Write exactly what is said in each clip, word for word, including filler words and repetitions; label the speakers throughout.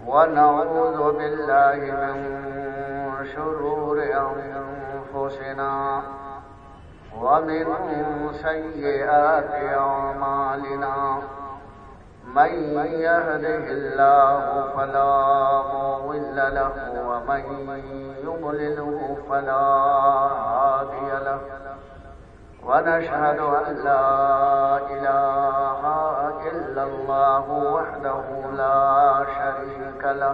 Speaker 1: ونعوذ بالله من شرور أنفسنا ومن سيئات أعمالنا من يهده الله فلا مضل له ومن يضلله فلا هادي له ونشهد أن لا إله إلا الله وحده لا شريك له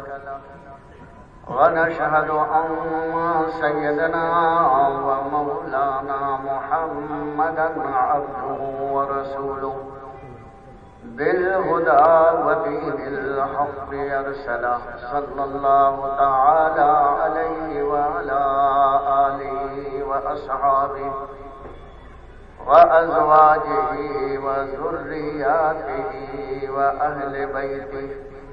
Speaker 1: ونشهد أن سيدنا ومولانا محمدا عبده ورسوله بالهدى ودين الحق يرسله صلى الله تعالى عليه وعلى آله وأصحابه وأزواجه وذرياته وأهل بيته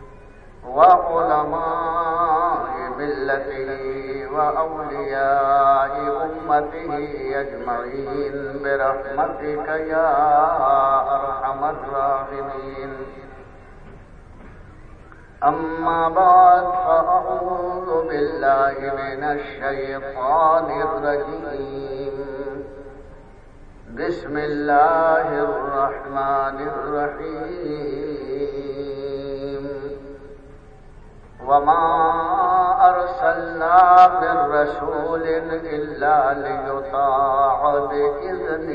Speaker 1: وعلماء ملته وأولياء أمته أجمعين برحمتك يا أرحم الراحمين. أما بعد فأعوذ بالله من الشيطان الرجيم. بسم الله الرحمن الرحيم. وما أرسلنا من رسول إلا ليطاع بإذن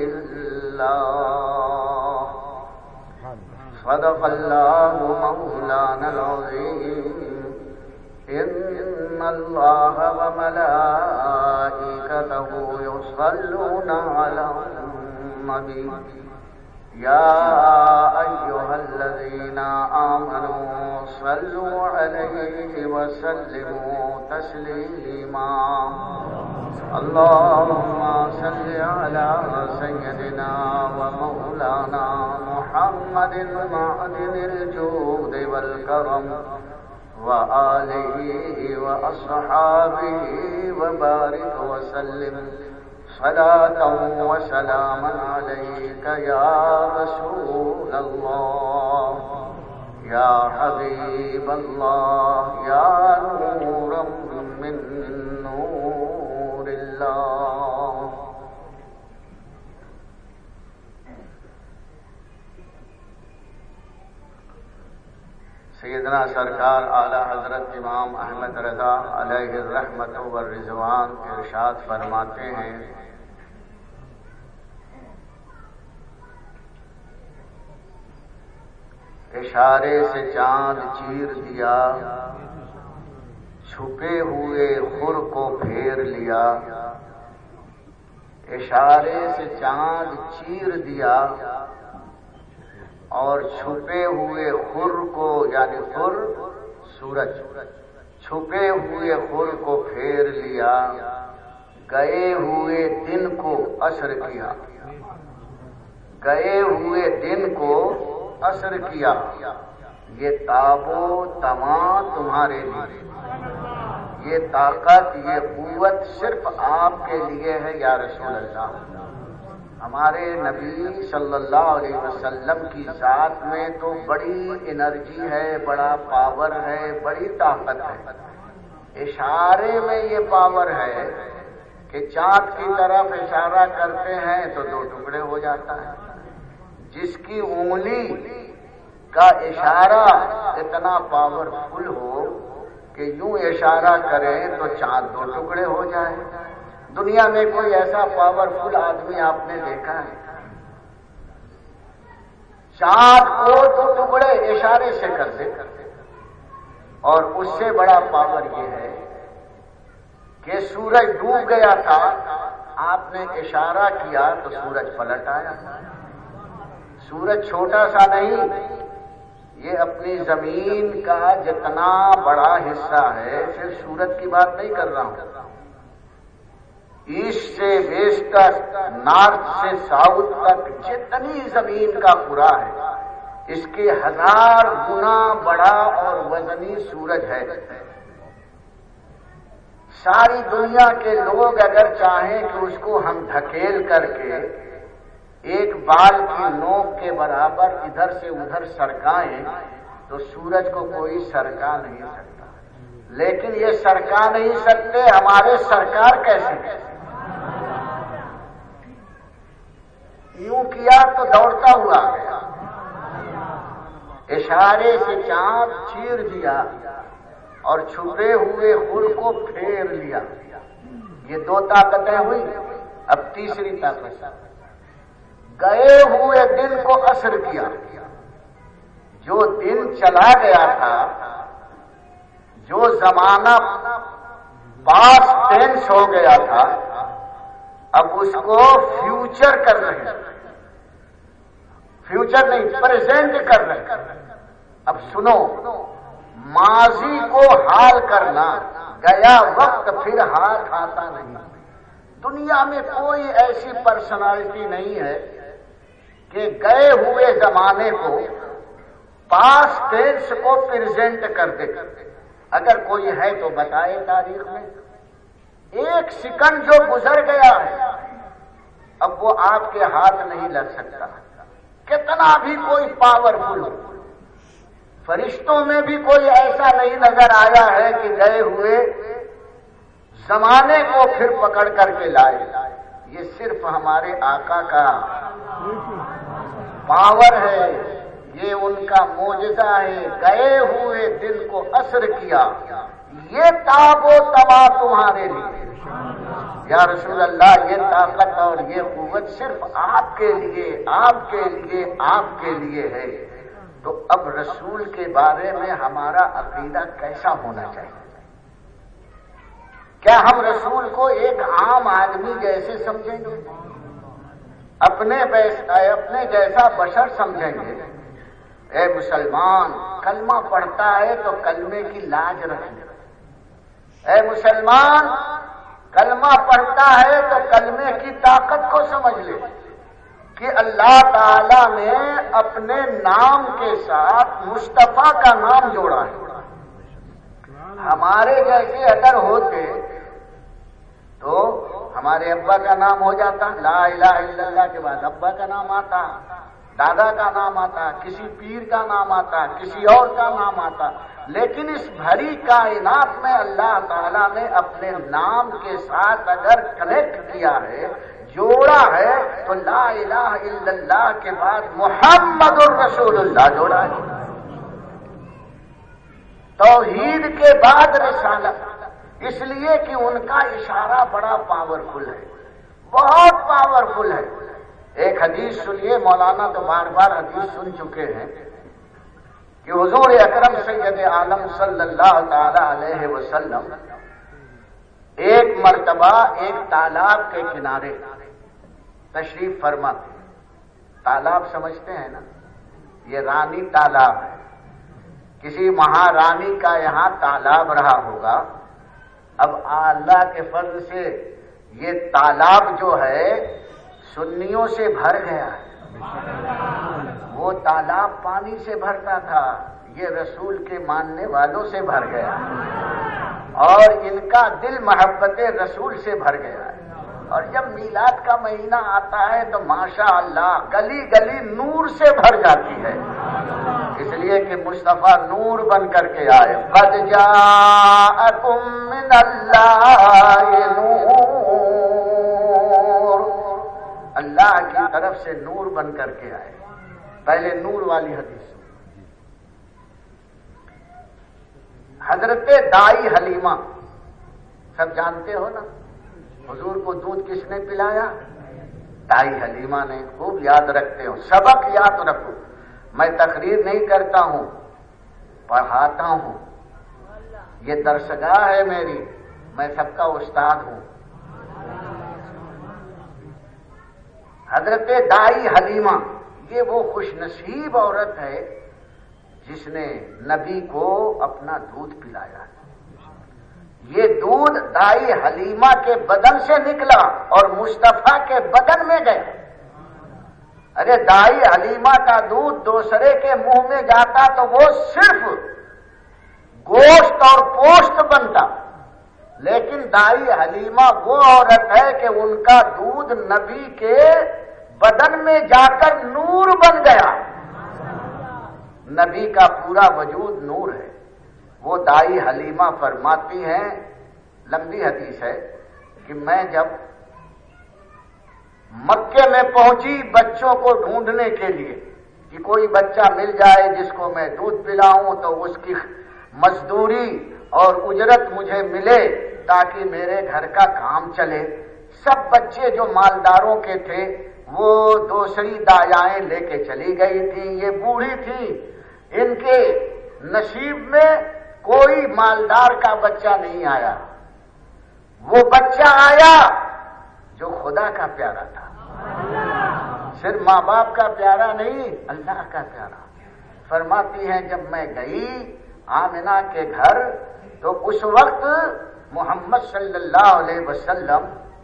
Speaker 1: الله. صدق الله مولانا العظيم. إن الله وملائكته يصلون على النبي يا أيها الذين آمنوا صلوا عليه وسلموا تسليما. اللهم صل على سيدنا ومولانا محمد معدن الجود والكرم وآله وأصحابه وبارك وسلم صلاة وسلاما عليك يا رسول الله يا حبيب الله يا نورا من نور الله. سیدنا سرکار اعلی حضرت امام احمد رضا علیہ الرحمت والرضوان ارشاد فرماتے ہیں، اشارے سے چاند چیر دیا، چھپے ہوئے خور کو پھیر لیا. اشارے سے چاند چیر دیا اور چھپے ہوئے خور کو، یعنی خور سورج، چھپے ہوئے خور کو پھیر لیا. گئے ہوئے دن کو عصر کیا، گئے ہوئے دن کو عصر کیا. یہ تاب و تمام تمہارے لیے، یہ طاقت، یہ قوت صرف آپ کے لیے ہے یا رسول اللہ. ہمارے نبی صلی اللہ علیہ وسلم کی ذات میں تو بڑی انرجی ہے، بڑا پاور ہے، بڑی طاقت ہے. اشارے میں یہ پاور ہے کہ چاند کی طرف اشارہ کرتے ہیں تو دو ٹکڑے ہو جاتا ہے. جس کی انگلی کا اشارہ اتنا پاورفل ہو کہ یوں اشارہ کریں تو چاند دو ٹکڑے ہو جائے. دنیا میں کوئی ایسا پاورفل آدمی آپ نے دیکھا ہے؟ چاند کو دو ٹکڑے اشارے سے کر دے. اور اس سے بڑا پاور یہ ہے کہ سورج ڈوب گیا تھا، آپ نے اشارہ کیا تو سورج پلٹ آیا. سورج چھوٹا سا نہیں، یہ اپنی زمین کا جتنا بڑا حصہ ہے، صرف سورج کی بات نہیں کر رہا ہوں، ایسٹ سے ویسٹ تک، نارتھ سے ساؤتھ تک جتنی زمین کا پورا ہے، اس کے ہزار گنا بڑا اور وزنی سورج ہے. ساری دنیا کے لوگ اگر چاہیں کہ اس کو ہم دھکیل کر کے ایک بال کی نوک کے برابر ادھر سے ادھر سرکائیں تو سورج کو کوئی سرکا نہیں سکتا، لیکن یہ سرکا نہیں سکتے ہمارے سرکار کیسے؟ یوں کیا تو دوڑتا ہوا گیا، اشارے سے چاند چیر دیا اور چھپے ہوئے خور کو پھیر لیا۔ یہ دو طاقتیں ہوئی، اب تیسری طاقت، گئے ہوئے دن کو عصر کیا۔ جو دن چلا گیا تھا، جو زمانہ پاس ٹینس ہو گیا تھا، اب اس کو فیوچر کر رہے ہیں، فیوچر نہیں پریزنٹ کر رہے ہیں۔ اب سنو، ماضی کو حال کرنا، گیا وقت پھر ہاتھ آتا نہیں۔ دنیا میں کوئی ایسی پرسنالٹی نہیں ہے کہ گئے ہوئے زمانے کو، پاس ٹینس کو پریزنٹ کر دے۔ اگر کوئی ہے تو بتائے تاریخ میں۔ ایک سیکنڈ جو گزر گیا ہے، اب وہ آپ کے ہاتھ نہیں لگ سکتا، کتنا بھی کوئی پاورفل ہو۔ فرشتوں میں بھی کوئی ایسا نہیں نظر آیا ہے کہ گئے ہوئے زمانے کو پھر پکڑ کر کے لائے۔ یہ صرف ہمارے آقا کا پاور ہے، یہ ان کا معجزہ ہے۔ گئے ہوئے دن کو عصر کیا، یہ تاب و تبا تمہارے لیے۔ یا رسول اللہ، یہ طاقت اور یہ قوت صرف آپ کے لیے، آپ کے لیے، آپ کے لیے ہے۔ تو اب رسول کے بارے میں ہمارا عقیدہ کیسا ہونا چاہیے؟ کیا ہم رسول کو ایک عام آدمی جیسے سمجھیں گے؟ اپنے اپنے جیسا بشر سمجھیں گے؟ اے مسلمان، کلمہ پڑھتا ہے تو کلمے کی لاج رکھیں۔ اے مسلمان، کلمہ پڑھتا ہے تو کلمے کی طاقت کو سمجھ لے کہ اللہ تعالی نے اپنے نام کے ساتھ مصطفیٰ کا نام جوڑا ہے۔ ہمارے جیسے اگر ہوتے تو ہمارے ابا کا نام ہو جاتا، لا الہ الا اللہ کے بعد ابا کا نام آتا، دادا کا نام آتا، کسی پیر کا نام آتا، کسی اور کا نام آتا۔ لیکن اس بھری کائنات میں اللہ تعالیٰ نے اپنے نام کے ساتھ اگر کنیکٹ کیا ہے، جوڑا ہے، تو لا الہ الا اللہ کے بعد محمد الرسول اللہ جوڑا ہے۔ توحید کے بعد رسالت، اس لیے کہ ان کا اشارہ بڑا پاورفل ہے، بہت پاورفل ہے۔ ایک حدیث سنیے، مولانا تو بار بار حدیث سن چکے ہیں کہ حضور اکرم سید عالم صلی اللہ تعالی علیہ وسلم ایک مرتبہ ایک تالاب کے کنارے تشریف فرما تھے۔ تالاب سمجھتے ہیں نا، یہ رانی تالاب ہے، کسی مہارانی کا یہاں تالاب رہا ہوگا۔ اب اللہ کے فضل سے یہ تالاب جو ہے سنیوں سے بھر گیا ہے۔ وہ تالاب پانی سے بھرتا تھا، یہ رسول کے ماننے والوں سے بھر گیا اور ان کا دل محبت رسول سے بھر گیا ہے۔ اور جب میلاد کا مہینہ آتا ہے تو ماشاء اللہ گلی گلی نور سے بھر جاتی ہے، اس لیے کہ مصطفیٰ نور بن کر کے آئے۔ قد جاءکم من اللہ نور، اللہ کی طرف سے نور بن کر کے آئے۔ پہلے نور والی حدیث، حضرت دائی حلیمہ سب جانتے ہو نا، حضور کو دودھ کس نے پلایا؟ دائی حلیمہ نے۔ خوب یاد رکھتے ہو، سبق یاد رکھو۔ میں تقریر نہیں کرتا ہوں، پڑھاتا ہوں، یہ درسگاہ ہے میری، میں سب کا استاد ہوں۔ حضرت دائی حلیمہ یہ وہ خوش نصیب عورت ہے جس نے نبی کو اپنا دودھ پلایا۔ یہ دودھ دائی حلیمہ کے بدن سے نکلا اور مصطفیٰ کے بدن میں گیا۔ ارے دائی حلیمہ کا دودھ دوسرے کے منہ میں جاتا تو وہ صرف گوشت اور پوشت بنتا، لیکن دائی حلیمہ وہ عورت ہے کہ ان کا دودھ نبی کے بدن میں جا کر نور بن گیا۔ نبی کا پورا وجود نور ہے۔ وہ دائی حلیمہ فرماتی ہیں، لمبی حدیث ہے، کہ میں جب مکے میں پہنچی بچوں کو ڈھونڈنے کے لیے کہ کوئی بچہ مل جائے جس کو میں دودھ پلاؤں تو اس کی مزدوری اور اجرت مجھے ملے تاکہ میرے گھر کا کام چلے۔ سب بچے جو مالداروں کے تھے وہ دوسری دایائیں لے کے چلی گئی تھی، یہ بوڑھی تھی، ان کے نصیب میں کوئی مالدار کا بچہ نہیں آیا۔ وہ بچہ آیا جو خدا کا پیارا تھا، صرف ماں باپ کا پیارا نہیں، اللہ کا پیارا۔ فرماتی ہیں جب میں گئی آمنہ کے گھر تو اس وقت محمد صلی اللہ علیہ وسلم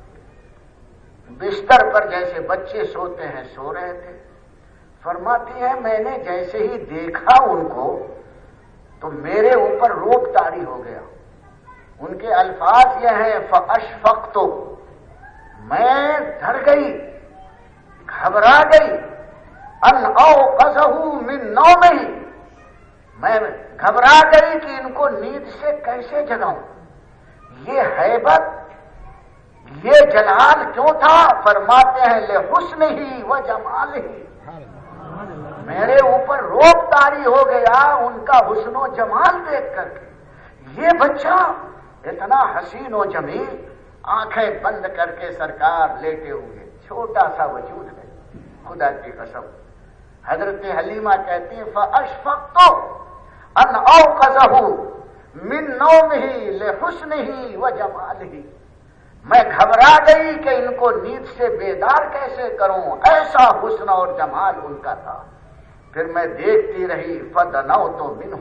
Speaker 1: بستر پر جیسے بچے سوتے ہیں سو رہے تھے۔ فرماتی ہے میں نے جیسے ہی دیکھا ان کو تو میرے اوپر روب طاری ہو گیا۔ ان کے الفاظ یہ ہیں فاشفقت، میں ڈر گئی، گھبرا گئی، ان اوقظہ من نومہ، میں گھبرا گئی کہ ان کو نیند سے کیسے جگاؤں۔ یہ ہیبت، یہ جلال کیوں تھا؟ فرماتے ہیں لحسن ہی و جمال ہی، میرے اوپر روب طاری ہو گیا ان کا حسن و جمال دیکھ کر کے۔ یہ بچہ اتنا حسین و جمیل، آنکھیں بند کر کے سرکار لیٹے ہوئے، چھوٹا سا وجود ہے، خدا کی قسم۔ حضرت حلیمہ کہتی ہیں فاشفقت ان اوقظہ من نومہ لحسنہ و جمالہ، میں گھبرا گئی کہ ان کو نیند سے بیدار کیسے کروں، ایسا حسن اور جمال ان کا تھا۔ پھر میں دیکھتی رہی فدنوت منہ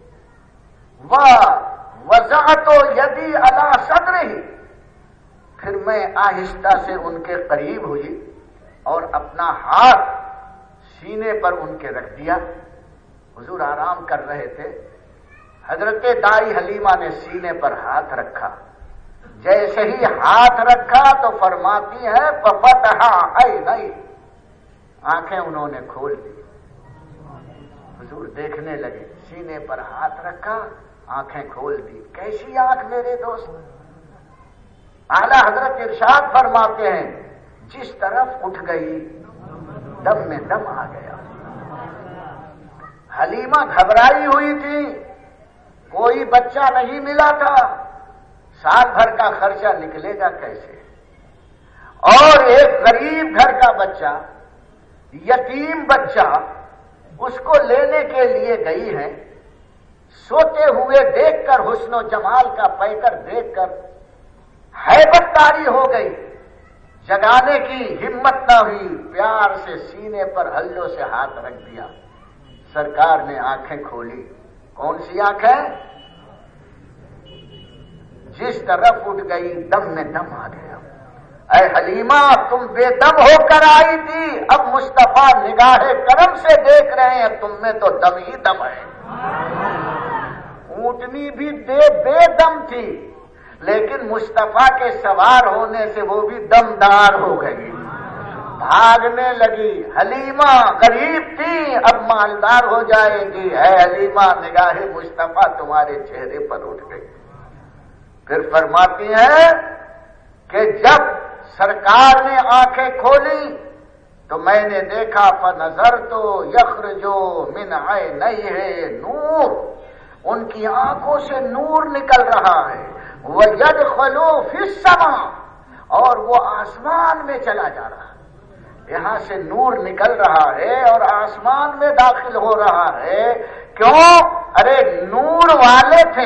Speaker 1: ووضعت یدی علی صدرہ، پھر میں آہستہ سے ان کے قریب ہوئی اور اپنا ہاتھ سینے پر ان کے رکھ دیا۔ حضور آرام کر رہے تھے، حضرت دائی حلیمہ نے سینے پر ہاتھ رکھا، جیسے ہی ہاتھ رکھا تو فرماتی ہے ففتح عینی، آنکھیں انہوں نے کھول دی۔ حضور دیکھنے لگے، سینے پر ہاتھ رکھا، آنکھیں کھول دی۔ کیسی آنکھ میرے دوست؟ اعلی حضرت ارشاد فرماتے ہیں جس طرف اٹھ گئی دم میں دم آ گیا۔ حلیمہ گھبرائی ہوئی تھی، کوئی بچہ نہیں ملا تھا، سال بھر کا خرچہ نکلے گا کیسے؟ اور ایک غریب گھر کا بچہ، یتیم بچہ، اس کو لینے کے لیے گئی ہے۔ سوتے ہوئے دیکھ کر، حسن و جمال کا پیکر دیکھ کر ہیبت طاری ہو گئی، جگانے کی ہمت نہ ہوئی، پیار سے سینے پر ہلو سے ہاتھ رکھ دیا۔ سرکار نے آنکھیں کھولی، کون سی آنکھیں؟ جس طرف اٹھ گئی دم میں دم آ گیا۔ اے حلیمہ تم بے دم ہو کر آئی تھی، اب مصطفیٰ نگاہ کرم سے دیکھ رہے ہیں، تم میں تو دم ہی دم ہے۔ اونٹنی بھی بے بے دم تھی، لیکن مصطفیٰ کے سوار ہونے سے وہ بھی دمدار ہو گئی، بھاگنے لگی۔ حلیمہ غریب تھی، اب مالدار ہو جائے گی۔ اے حلیمہ نگاہ مصطفیٰ تمہارے چہرے پر اٹھ گئی۔ پھر فرماتی ہیں کہ جب سرکار نے آنکھیں کھولی تو میں نے دیکھا فنظرت یخرج من عینیہ نور، ان کی آنکھوں سے نور نکل رہا ہے، وَيَدْخُلُ فِي السَّمَاءِ، اور وہ آسمان میں چلا جا رہا ہے۔ یہاں سے نور نکل رہا ہے اور آسمان میں داخل ہو رہا ہے۔ کیوں؟ ارے نور والے تھے،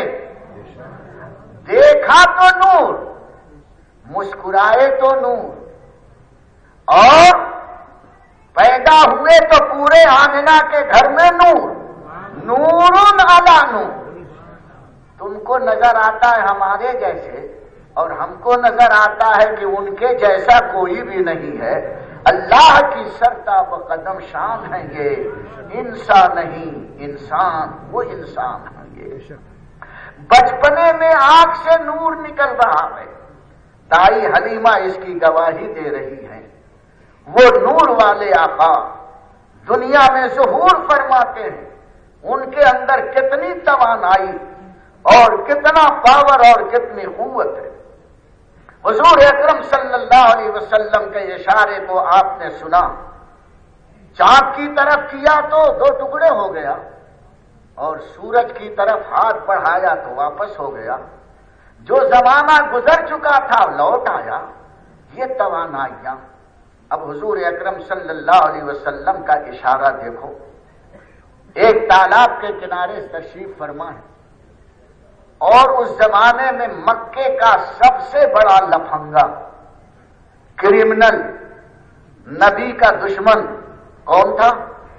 Speaker 1: دیکھا تو نور، مسکرائے تو نور، اور پیدا ہوئے تو پورے آمنہ کے گھر میں نور، نور علی نور۔ تم کو نظر آتا ہے ہمارے جیسے، اور ہم کو نظر آتا ہے کہ ان کے جیسا کوئی بھی نہیں ہے۔ اللہ کی سرتاب قدم شان ہے یہ، انسان نہیں انسان، وہ انسان ہے یہ۔ بچپنے میں آنکھ سے نور نکل رہا ہے، دائی حلیمہ اس کی گواہی دے رہی ہے۔ وہ نور والے آقا دنیا میں ظہور فرماتے ہیں، ان کے اندر کتنی توانائی اور کتنا پاور اور کتنی قوت ہے۔ حضور اکرم صلی اللہ علیہ وسلم کے اشارے کو آپ نے سنا، چاند کی طرف کیا تو دو ٹکڑے ہو گیا، اور سورج کی طرف ہاتھ بڑھایا تو واپس ہو گیا۔ جو زمانہ گزر چکا تھا لوٹ آیا۔ یہ توانائیاں اب حضور اکرم صلی اللہ علیہ وسلم کا اشارہ دیکھو، ایک تالاب کے کنارے تشریف فرما ہے، اور اس زمانے میں مکے کا سب سے بڑا لفنگا، کرمنل، نبی کا دشمن کون تھا؟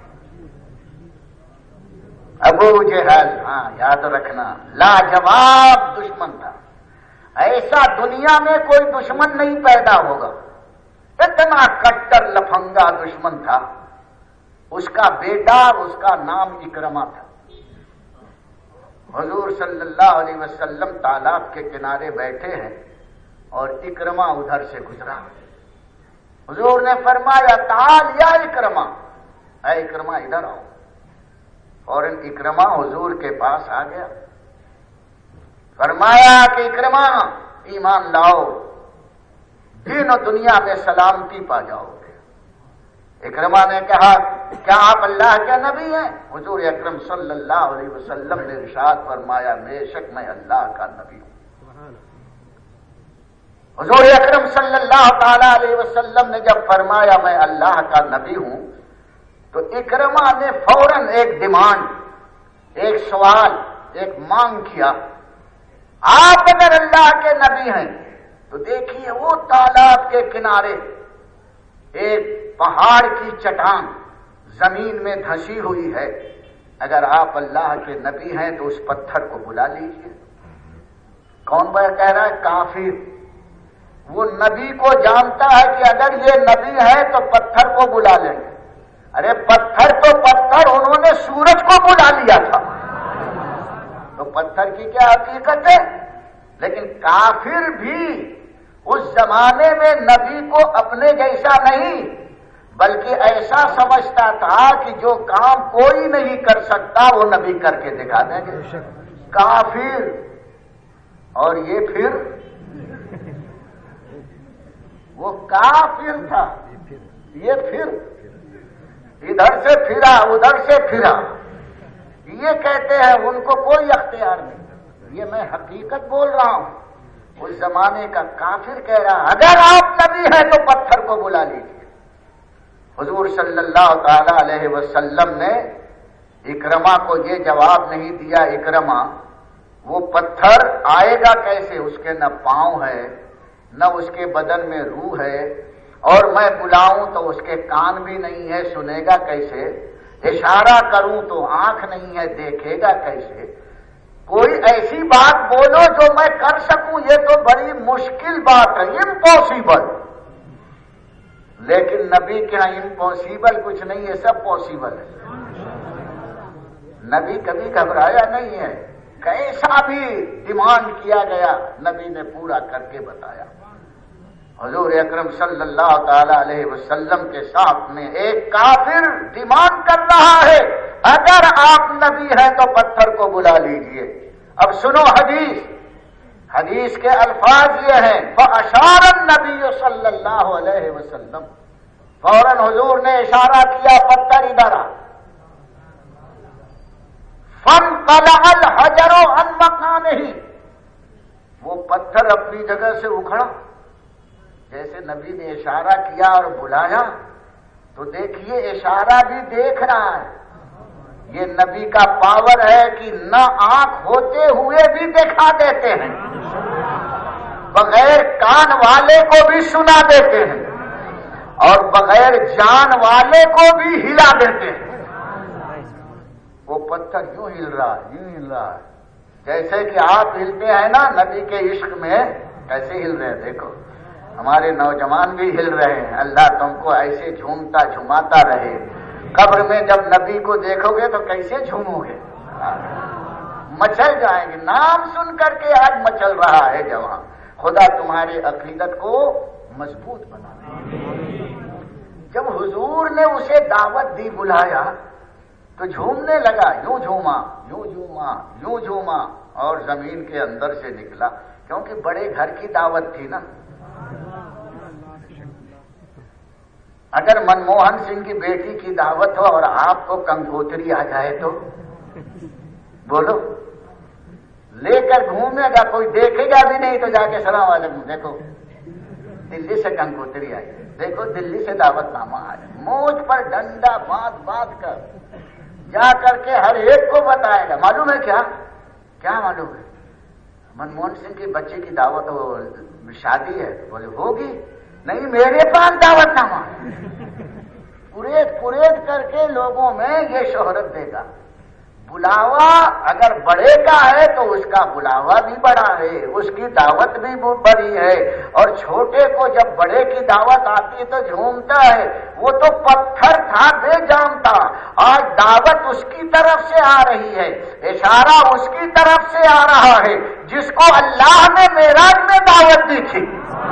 Speaker 1: ابو جہل۔ ہاں یاد رکھنا، لاجواب دشمن تھا۔ ایسا دنیا میں کوئی دشمن نہیں پیدا ہوگا، اتنا کٹر لفنگا دشمن تھا۔ اس کا بیٹا، اس کا نام اکرمہ تھا۔ حضور صلی اللہ علیہ وسلم تالاب کے کنارے بیٹھے ہیں اور اکرمہ ادھر سے گزرا۔ حضور نے فرمایا تعال یا اکرمہ، اے اکرمہ ادھر آؤ۔ اور اکرمہ حضور کے پاس آ گیا، فرمایا کہ اکرمہ ایمان لاؤ، دین و دنیا میں سلامتی پا جاؤ گے۔ اکرمہ نے کہا کیا آپ اللہ کے نبی ہیں؟ حضور اکرم صلی اللہ علیہ وسلم نے ارشاد فرمایا بے شک میں اللہ کا نبی ہوں۔ حضور اکرم صلی اللہ تعالی علیہ وسلم نے جب فرمایا میں اللہ کا نبی ہوں تو اکرمہ نے فوراً ایک ڈیمانڈ، ایک سوال، ایک مانگ کیا، آپ اگر اللہ کے نبی ہیں تو دیکھیے وہ تالاب کے کنارے ایک پہاڑ کی چٹان زمین میں دھسی ہوئی ہے، اگر آپ اللہ کے نبی ہیں تو اس پتھر کو بلا لیجیے۔ کون بھائی کہہ رہا ہے؟ کافر۔ وہ نبی کو جانتا ہے کہ اگر یہ نبی ہے تو پتھر کو بلا لیں گے۔ ارے پتھر تو پتھر، انہوں نے سورج کو بلا لیا تھا، تو پتھر کی کیا حقیقت ہے؟ لیکن کافر بھی اس زمانے میں نبی کو اپنے جیسا نہیں بلکہ ایسا سمجھتا تھا کہ جو کام کوئی نہیں کر سکتا وہ نبی کر کے دکھا دیں گے۔ کافر۔ اور یہ پھر وہ کافر تھا، یہ پھر ادھر سے پھرا ادھر سے پھرا۔ یہ کہتے ہیں ان کو کوئی اختیار نہیں، یہ میں حقیقت بول رہا ہوں۔ اس زمانے کا کافر کہہ رہا اگر آپ نبی ہیں تو پتھر کو بلا لیجیے۔ حضور صلی اللہ تعالی علیہ وسلم نے اکرمہ کو یہ جواب نہیں دیا، اکرمہ وہ پتھر آئے گا کیسے؟ اس کے نہ پاؤں ہے نہ اس کے بدن میں روح ہے، اور میں بلاؤں تو اس کے کان بھی نہیں ہے، سنے گا کیسے؟ اشارہ کروں تو آنکھ نہیں ہے، دیکھے گا کیسے؟ کوئی ایسی بات بولو جو میں کر سکوں، یہ تو بڑی مشکل بات ہے، امپاسبل۔ لیکن نبی کے یہاں امپاسبل کچھ نہیں ہے، سب پاسبل ہے۔ نبی کبھی گھبرایا نہیں ہے، کیسا بھی ڈیمانڈ کیا گیا نبی نے پورا کر کے بتایا۔ حضور اکرم صلی اللہ تعالی علیہ وسلم کے ساتھ میں ایک کافر ڈیمانڈ کر رہا ہے اگر آپ نبی ہیں تو پتھر کو بلا لیجئے۔ اب سنو حدیث، حدیث کے الفاظ یہ ہیں فَأَشَارَ النَّبِيُّ صلی اللہ علیہ وسلم، فوراً حضور نے اشارہ کیا پتھر ادھر آ۔ فَانْقَلَعَ الْحَجَرُ عَنْ مَكَانِهِ، وہ پتھر اپنی جگہ سے اکھڑا۔ جیسے نبی نے اشارہ کیا اور بلایا تو دیکھیے اشارہ بھی دیکھ رہا ہے۔ یہ نبی کا پاور ہے کہ نہ آنکھ ہوتے ہوئے بھی دکھا دیتے ہیں، بغیر کان والے کو بھی سنا دیتے ہیں، اور بغیر جان والے کو بھی ہلا دیتے ہیں۔ وہ پتھر یوں ہل رہا ہے، یوں ہل رہا ہے، جیسے کہ آپ ہلتے ہیں نا نبی کے عشق میں، کیسے ہل رہے ہیں دیکھو۔ ہمارے نوجوان بھی ہل رہے ہیں، اللہ تم کو ایسے جھومتا جھماتا رہے۔ قبر میں جب نبی کو دیکھو گے تو کیسے جھومو گے؟ مچل جائیں گے۔ نام سن کر کے آج مچل رہا ہے جوان۔ خدا تمہاری عقیدت کو مضبوط بنا دے۔ جب حضور نے اسے دعوت دی، بلایا تو جھومنے لگا، یوں جھوما یوں جھوما یوں جھوما اور زمین کے اندر سے نکلا، کیونکہ بڑے گھر کی دعوت تھی نا۔ اگر منموہن سنگھ کی بیٹی کی دعوت ہو اور آپ کو کنکوتری آ جائے تو بولو، لے کر گھومے گا، کوئی دیکھے گا بھی نہیں تو جا کے سلام علیکم، دیکھو دلی سے کنکوتری آئی، دیکھو دلی سے دعوت نامہ آیا، مونچھ پر ڈنڈا باندھ باندھ کر جا کر کے ہر ایک کو بتائے گا۔ معلوم ہے کیا کیا معلوم ہے؟ منموہن سنگھ کی بچے کی دعوت ہو، شادی ہے، بولے ہوگی نہیں، میرے پاس دعوت نامہ، پریت پریت کر کے لوگوں میں یہ شہرت دے گا۔ بلاوا اگر بڑے کا ہے تو اس کا بلاوا بھی بڑا ہے، اس کی دعوت بھی بڑی ہے، اور چھوٹے کو جب بڑے کی دعوت آتی ہے تو جھومتا ہے۔ وہ تو پتھر تھا بے جان تھا، آج دعوت اس کی طرف سے آ رہی ہے، اشارہ اس کی طرف سے آ رہا ہے جس کو اللہ نے معراج میں دعوت دی تھی۔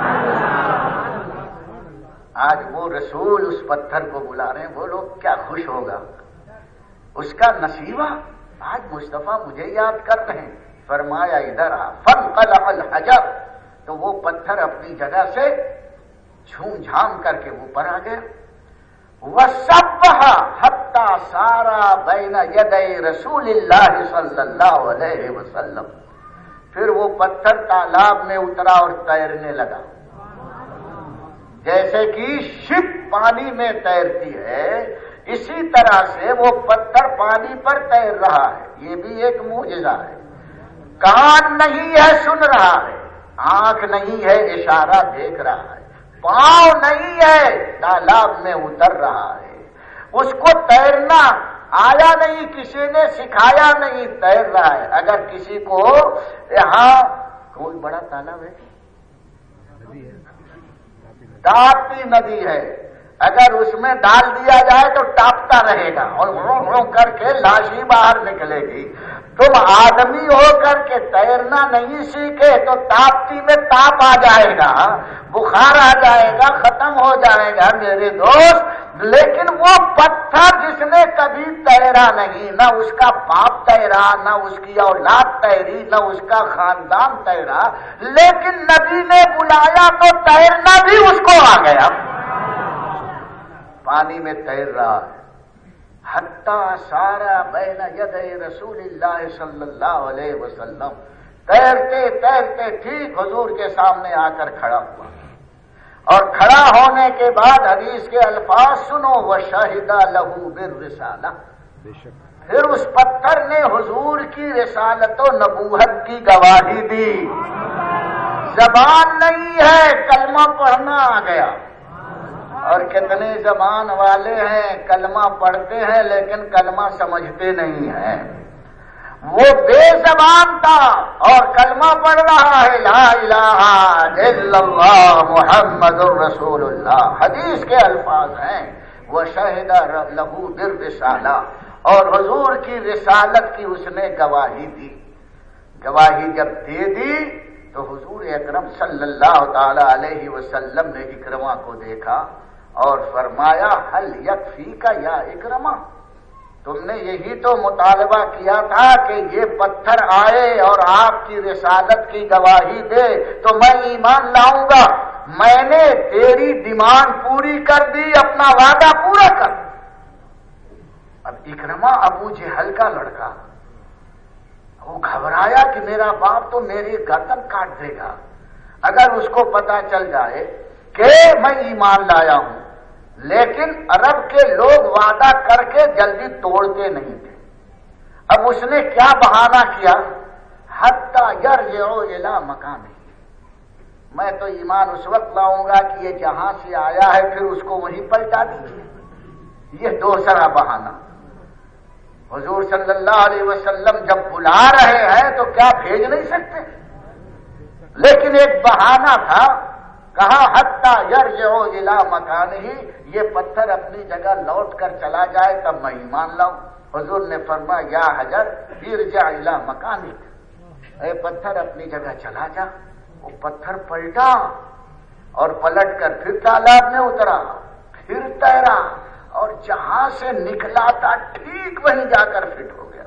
Speaker 1: آج وہ رسول اس پتھر کو بلا رہے ہیں، وہ لوگ کیا خوش ہوگا اس کا نصیبہ۔ آج مصطفیٰ مجھے یاد کرتے ہیں، فرمایا ادھر آ، فانقلع الحجر، تو وہ پتھر اپنی جگہ سے جھوم جھام کر کے اوپر آ گیا۔ وسبح حتی سارا بین یدی رسول اللہ صلی اللہ علیہ وسلم، پھر وہ پتھر تالاب میں اترا اور تیرنے لگا، جیسے کہ شپ پانی میں تیرتی ہے، اسی طرح سے وہ پتھر پانی پر تیر رہا ہے۔ یہ بھی ایک معجزہ ہے۔ کان نہیں ہے، سن رہا ہے، آنکھ نہیں ہے، اشارہ دیکھ رہا ہے، پاؤں نہیں ہے، تالاب میں اتر رہا ہے، اس کو تیرنا آیا نہیں، کسی نے سکھایا نہیں، تیر رہا ہے۔ اگر کسی کو یہاں کوئی بڑا تالاب ہے، تاپتی ندی ہے، اگر اس میں ڈال دیا جائے تو ٹاپتا رہے گا اور رو رو کر کے لاشی باہر نکلے گی۔ تم آدمی ہو کر کے تیرنا نہیں سیکھے تو تاپتی میں تاپ آ جائے گا، بخار آ جائے گا، ختم ہو جائے گا میرے دوست۔ لیکن وہ پتھر جس نے کبھی تیرا نہیں، نہ اس کا باپ تیرا، نہ اس کی اولاد تیری، نہ اس کا خاندان تیرا، لیکن نبی نے بلایا تو تیرنا بھی اس کو آ گیا، پانی میں تیر رہا ہے۔ حتی سارا بین یدی رسول اللہ صلی اللہ علیہ وسلم، تیرتے تیرتے ٹھیک حضور کے سامنے آ کر کھڑا ہوا، اور کھڑا ہونے کے بعد حدیث کے الفاظ سنو، وشہد لہ بالرسالہ، پھر اس پتھر نے حضور کی رسالت و نبوت کی گواہی دی۔ زبان نہیں ہے، کلمہ پڑھنا آ گیا، اور کتنے زبان والے ہیں، کلمہ پڑھتے ہیں لیکن کلمہ سمجھتے نہیں ہیں۔ وہ بے زبان تھا اور کلمہ پڑھ رہا ہے، لا الہ الا اللہ محمد الرسول اللہ، حدیث کے الفاظ ہیں، وشہد لہ بالرسالہ، اور حضور کی رسالت کی اس نے گواہی دی۔ گواہی جب دے دی تو حضور اکرم صلی اللہ تعالی علیہ وسلم نے اکرمہ کو دیکھا اور فرمایا، حل یکفیک یا اکرمہ، تم نے یہی تو مطالبہ کیا تھا کہ یہ پتھر آئے اور آپ کی رسالت کی گواہی دے تو میں ایمان لاؤں گا، میں نے تیری ڈیمانڈ پوری کر دی، اپنا وعدہ پورا کر۔ اب اکرمہ ابو جہل کا لڑکا، وہ گھبرایا کہ میرا باپ تو میری گردن کاٹ دے گا اگر اس کو پتا چل جائے کہ میں ایمان لایا ہوں۔ لیکن عرب کے لوگ وعدہ کر کے جلدی توڑتے نہیں تھے۔ اب اس نے کیا بہانہ کیا، حتی یرجع الی مکانہ، میں تو ایمان اس وقت لاؤں گا کہ یہ جہاں سے آیا ہے پھر اس کو وہیں پلٹا دیجیے۔ یہ دوسرا بہانہ۔ حضور صلی اللہ علیہ وسلم جب بلا رہے ہیں تو کیا بھیج نہیں سکتے، لیکن ایک بہانہ تھا، کہا حتی یرجع الی مکانہ، یہ پتھر اپنی جگہ لوٹ کر چلا جائے تب میں ایمان لاؤں۔ حضور نے فرمایا، یا حجر ارجع الی مکانک، اے پتھر اپنی جگہ چلا جا۔ وہ پتھر پلٹا اور پلٹ کر پھر تالاب میں اترا، پھر تیرا اور جہاں سے نکلا تھا ٹھیک وہیں جا کر فٹ ہو گیا.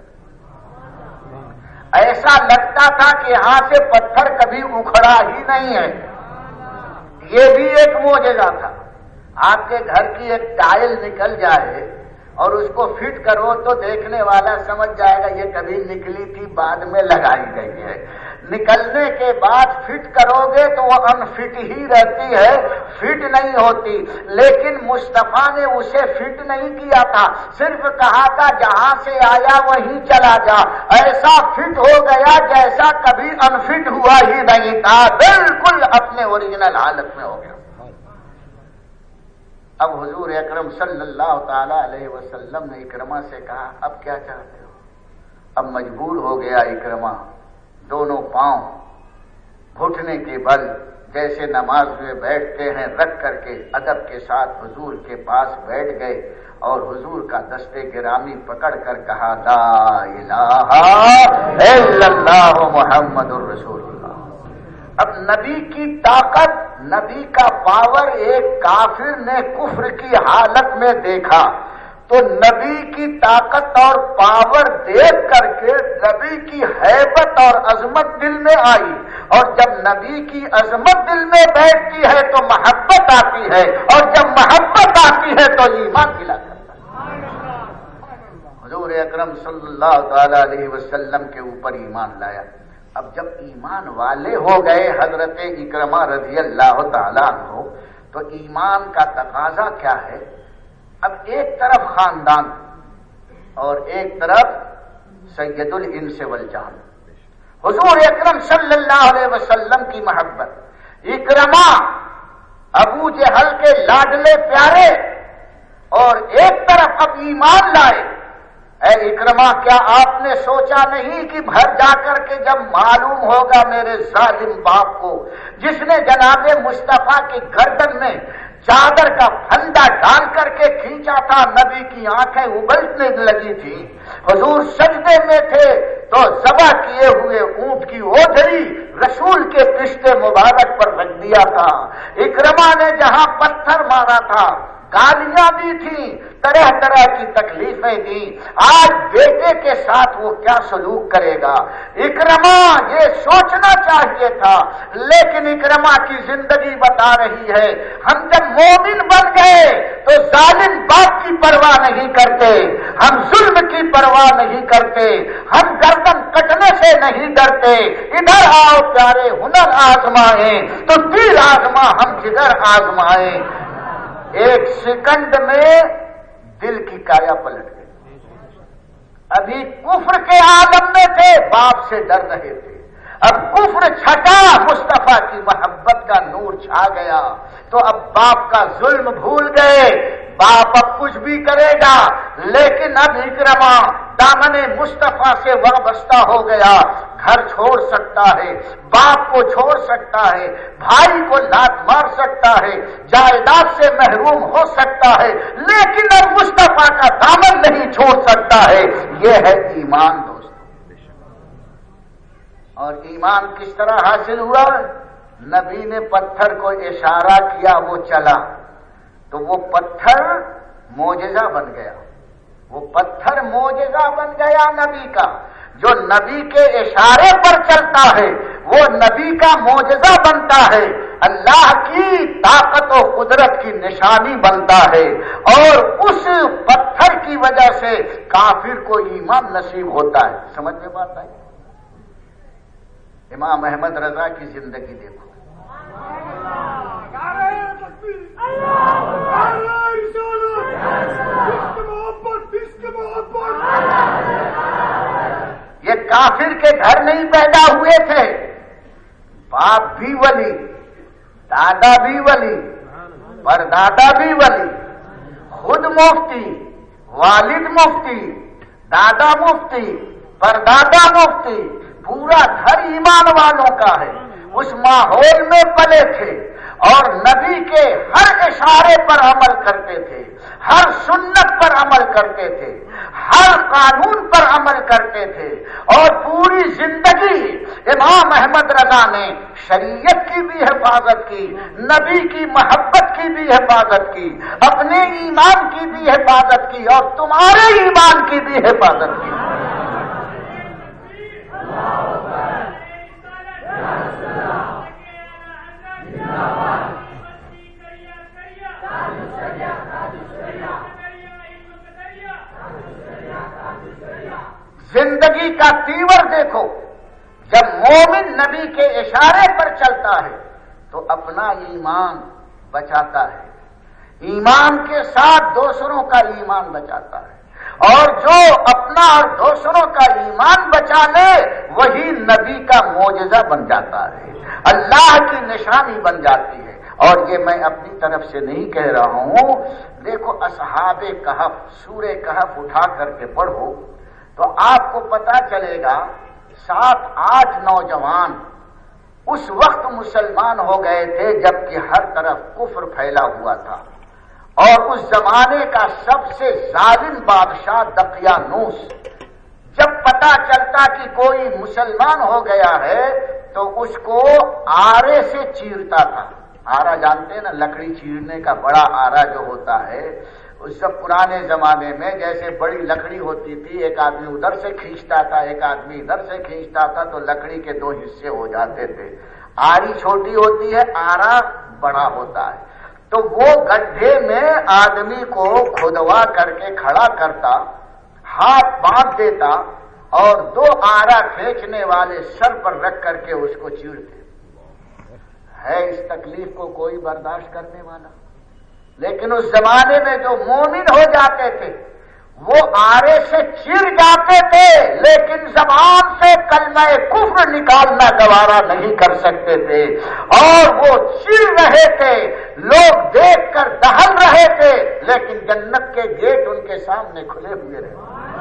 Speaker 1: ایسا لگتا تھا کہ یہاں سے پتھر کبھی اکھڑا ہی نہیں ہے. یہ بھی ایک معجزہ تھا. آپ کے گھر کی ایک ٹائل نکل جائے اور اس کو فٹ کرو تو دیکھنے والا سمجھ جائے گا یہ کبھی نکلی تھی بعد میں لگائی گئی ہے. نکلنے کے بعد فٹ کرو گے تو وہ انفٹ ہی رہتی ہے، فٹ نہیں ہوتی. لیکن مصطفیٰ نے اسے فٹ نہیں کیا تھا، صرف کہا تھا جہاں سے آیا وہیں چلا جا. ایسا فٹ ہو گیا جیسا کبھی انفٹ ہوا ہی نہیں تھا، بالکل اپنے اوریجنل حالت میں ہو گیا. اب حضور اکرم صلی اللہ تعالی علیہ وسلم نے اکرمہ سے کہا اب کیا چاہتے ہو؟ اب مجبور ہو گیا اکرمہ، دونوں پاؤں گھٹنے کے بل جیسے نماز میں بیٹھتے ہیں رکھ کر کے ادب کے ساتھ حضور کے پاس بیٹھ گئے اور حضور کا دستے گرامی پکڑ کر کہا لا الہ الا اللہ محمد الرسول اللہ. اب نبی کی طاقت، نبی کا پاور ایک کافر نے کفر کی حالت میں دیکھا تو نبی کی طاقت اور پاور دیکھ کر کے نبی کی ہیبت اور عظمت دل میں آئی. اور جب نبی کی عظمت دل میں بیٹھتی ہے تو محبت آتی ہے، اور جب محبت آتی ہے تو ایمان ملا کرتا ہے. حضور اکرم صلی اللہ تعالی علیہ وسلم کے اوپر ایمان لایا. اب جب ایمان والے ہو گئے حضرت اکرمہ رضی اللہ تعالیٰ عنہ تو ایمان کا تقاضا کیا ہے؟ اب ایک طرف خاندان اور ایک طرف سید الانس والجان، حضور اکرم صلی اللہ علیہ وسلم کی محبت. اکرمہ ابو جہل کے لاڈلے پیارے اور ایک طرف اب ایمان لائے. اے اکرمہ کیا آپ نے سوچا نہیں کہ بھر جا کر کے جب معلوم ہوگا میرے ظالم باپ کو جس نے جناب مصطفیٰ کی گردن میں چادر کا پھندا ڈال کر کے کھینچا تھا، نبی کی آنکھیں ابلنے لگی تھی، حضور سجدے میں تھے تو ذبح کیے ہوئے اونٹ کی اوجھری رسول کے پشتے مبارک پر رکھ دیا تھا. اکرمہ نے جہاں پتھر مارا تھا، گالیاں دی تھیں، طرح طرح کی تکلیفیں دی، آج بیٹے کے ساتھ وہ کیا سلوک کرے گا؟ اکرمہ یہ سوچنا چاہیے تھا، لیکن اکرمہ کی زندگی بتا رہی ہے ہم جب مومن بن گئے تو ظالم باپ کی پرواہ نہیں کرتے، ہم ظلم کی پرواہ نہیں کرتے، ہم گردن کٹنے سے نہیں ڈرتے. ادھر آؤ پیارے ہنر آزمائیں تو تیر آزما ہم جگر آزمائیں. ایک سیکنڈ میں دل کی کایا پلٹ گئی. ابھی کفر کے عالم میں تھے، باپ سے ڈر رہے تھے، اب کفر چھٹا، مصطفیٰ کی محبت کا نور چھا گیا تو اب باپ کا ظلم بھول گئے. باپ اب کچھ بھی کرے گا، لیکن اب اکرمہ دامن مصطفیٰ سے وابستہ ہو گیا. گھر چھوڑ سکتا ہے، باپ کو چھوڑ سکتا ہے، بھائی کو لات مار سکتا ہے، جائیداد سے محروم ہو سکتا ہے، لیکن اب مصطفیٰ کا دامن نہیں چھوڑ سکتا ہے. یہ ہے ایمان دوست. اور ایمان کس طرح حاصل ہوا؟ نبی نے پتھر کو اشارہ کیا، وہ چلا تو وہ پتھر معجزہ بن گیا. وہ پتھر معجزہ بن گیا نبی کا. جو نبی کے اشارے پر چلتا ہے وہ نبی کا معجزہ بنتا ہے، اللہ کی طاقت و قدرت کی نشانی بنتا ہے، اور اس پتھر کی وجہ سے کافر کو ایمان نصیب ہوتا ہے. سمجھ میں بات آئی؟ امام احمد رضا کی زندگی دیکھو. یہ کافر کے گھر نہیں پیدا ہوئے تھے، باپ بھی ولی، دادا بھی ولی، پردادا بھی ولی، خود مفتی، والد مفتی، دادا مفتی، پردادا مفتی، پورا گھر ایمان والوں کا ہے. اس ماحول میں پلے تھے اور نبی کے ہر اشارے پر عمل کرتے تھے، ہر سنت پر عمل کرتے تھے، ہر قانون پر عمل کرتے تھے، اور پوری زندگی امام احمد رضا نے شریعت کی بھی حفاظت کی، نبی کی محبت کی بھی حفاظت کی، اپنے ایمان کی بھی حفاظت کی اور تمہارے ایمان کی بھی حفاظت کی۔ زندگی کا تیور دیکھو، جب مومن نبی کے اشارے پر چلتا ہے تو اپنا ایمان بچاتا ہے، ایمان کے ساتھ دوسروں کا ایمان بچاتا ہے، اور جو اپنا اور دوسروں کا ایمان بچا لے وہی نبی کا معجزہ بن جاتا ہے، اللہ کی نشانی بن جاتی ہے۔ اور یہ میں اپنی طرف سے نہیں کہہ رہا ہوں، دیکھو اصحاب کہف، سورہ کہف اٹھا کر کے پڑھو تو آپ کو پتا چلے گا سات آٹھ نوجوان اس وقت مسلمان ہو گئے تھے جبکہ ہر طرف کفر پھیلا ہوا تھا، اور اس زمانے کا سب سے ظالم بادشاہ دقیانوس جب پتا چلتا کہ کوئی مسلمان ہو گیا ہے تو اس کو آرے سے چیرتا تھا۔ آرا جانتے ہیں نا، لکڑی چیرنے کا بڑا آرا جو ہوتا ہے، اس سب پرانے زمانے میں جیسے بڑی لکڑی ہوتی تھی، ایک آدمی ادھر سے کھینچتا تھا ایک آدمی ادھر سے کھینچتا تھا تو لکڑی کے دو حصے ہو جاتے تھے۔ آری چھوٹی ہوتی ہے، آرا بڑا ہوتا ہے، تو وہ گڈھے میں آدمی کو کھدوا کر کے کھڑا کرتا، ہاتھ باندھ دیتا اور دو آرا کھینچنے والے سر پر رکھ کر کے اس کو چیرتے۔ ہے اس تکلیف کو کوئی برداشت کرنے والا؟ لیکن اس زمانے میں جو مومن ہو جاتے تھے وہ آرے سے چیر جاتے تھے لیکن زبان سے کلمہ کفر نکالنا گوارا نہیں کر سکتے تھے، اور وہ چیر رہے تھے، لوگ دیکھ کر دہل رہے تھے، لیکن جنت کے گیٹ ان کے سامنے کھلے ہوئے رہے۔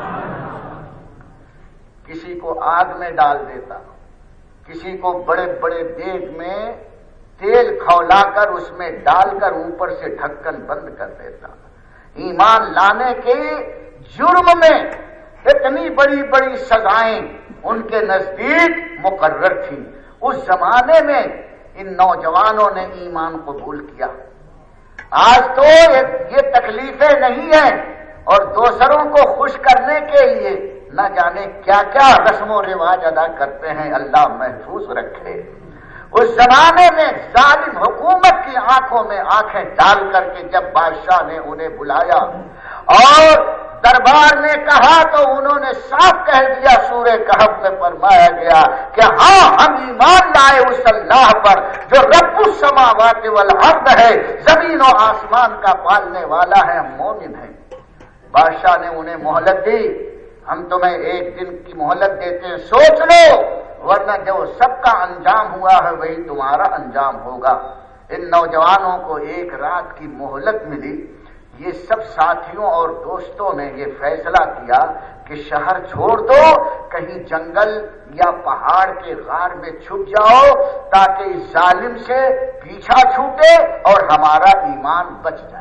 Speaker 1: کسی کو آگ میں ڈال دیتا، کسی کو بڑے بڑے دیگ میں تیل کھولا کر اس میں ڈال کر اوپر سے ڈھکن بند کر دیتا۔ ایمان لانے کے جرم میں اتنی بڑی بڑی سزائیں ان کے نزدیک مقرر تھیں۔ اس زمانے میں ان نوجوانوں نے ایمان قبول کیا۔ آج تو یہ تکلیفیں نہیں ہیں، اور دوسروں کو خوش کرنے کے لیے نہ جانے کیا کیا رسم و رواج ادا کرتے ہیں، اللہ محفوظ رکھے۔ اس زمانے میں ظالم حکومت کی آنکھوں میں آنکھیں ڈال کر کے جب بادشاہ نے انہیں بلایا اور دربار نے کہا تو انہوں نے صاف کہہ دیا، سورہ کہف میں فرمایا گیا کہ ہاں ہم ایمان لائے اس اللہ پر جو رب السماوات والارض ہے، زمین و آسمان کا پالنے والا ہے، ہم مومن ہیں۔ بادشاہ نے انہیں مہلت دی، ہم تمہیں ایک دن کی مہلت دیتے ہیں، سوچ لو، ورنہ جو سب کا انجام ہوا ہے وہی تمہارا انجام ہوگا۔ ان نوجوانوں کو ایک رات کی مہلت ملی۔ یہ سب ساتھیوں اور دوستوں نے یہ فیصلہ کیا کہ شہر چھوڑ دو، کہیں جنگل یا پہاڑ کے غار میں چھپ جاؤ تاکہ اس ظالم سے پیچھا چھوٹے اور ہمارا ایمان بچ جائے۔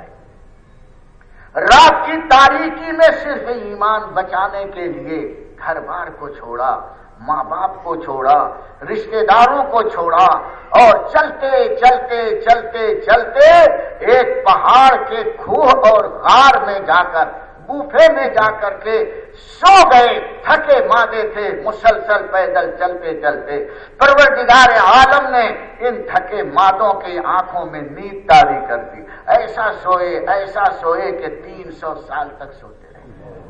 Speaker 1: رات کی تاریکی میں صرف ایمان بچانے کے لیے گھر بار کو چھوڑا، ماں باپ کو چھوڑا، رشتہ داروں کو چھوڑا، اور چلتے چلتے چلتے چلتے ایک پہاڑ کے کھوہ اور غار میں جا کر، گوفے میں جا کر کے سو گئے۔ تھکے مادے تھے، مسلسل پیدل چلتے چلتے۔ پروردگار عالم نے ان تھکے مادوں کی آنکھوں میں نیند طاری کر دی، ایسا سوئے ایسا سوئے کہ تین سو سال تک سوتے رہے،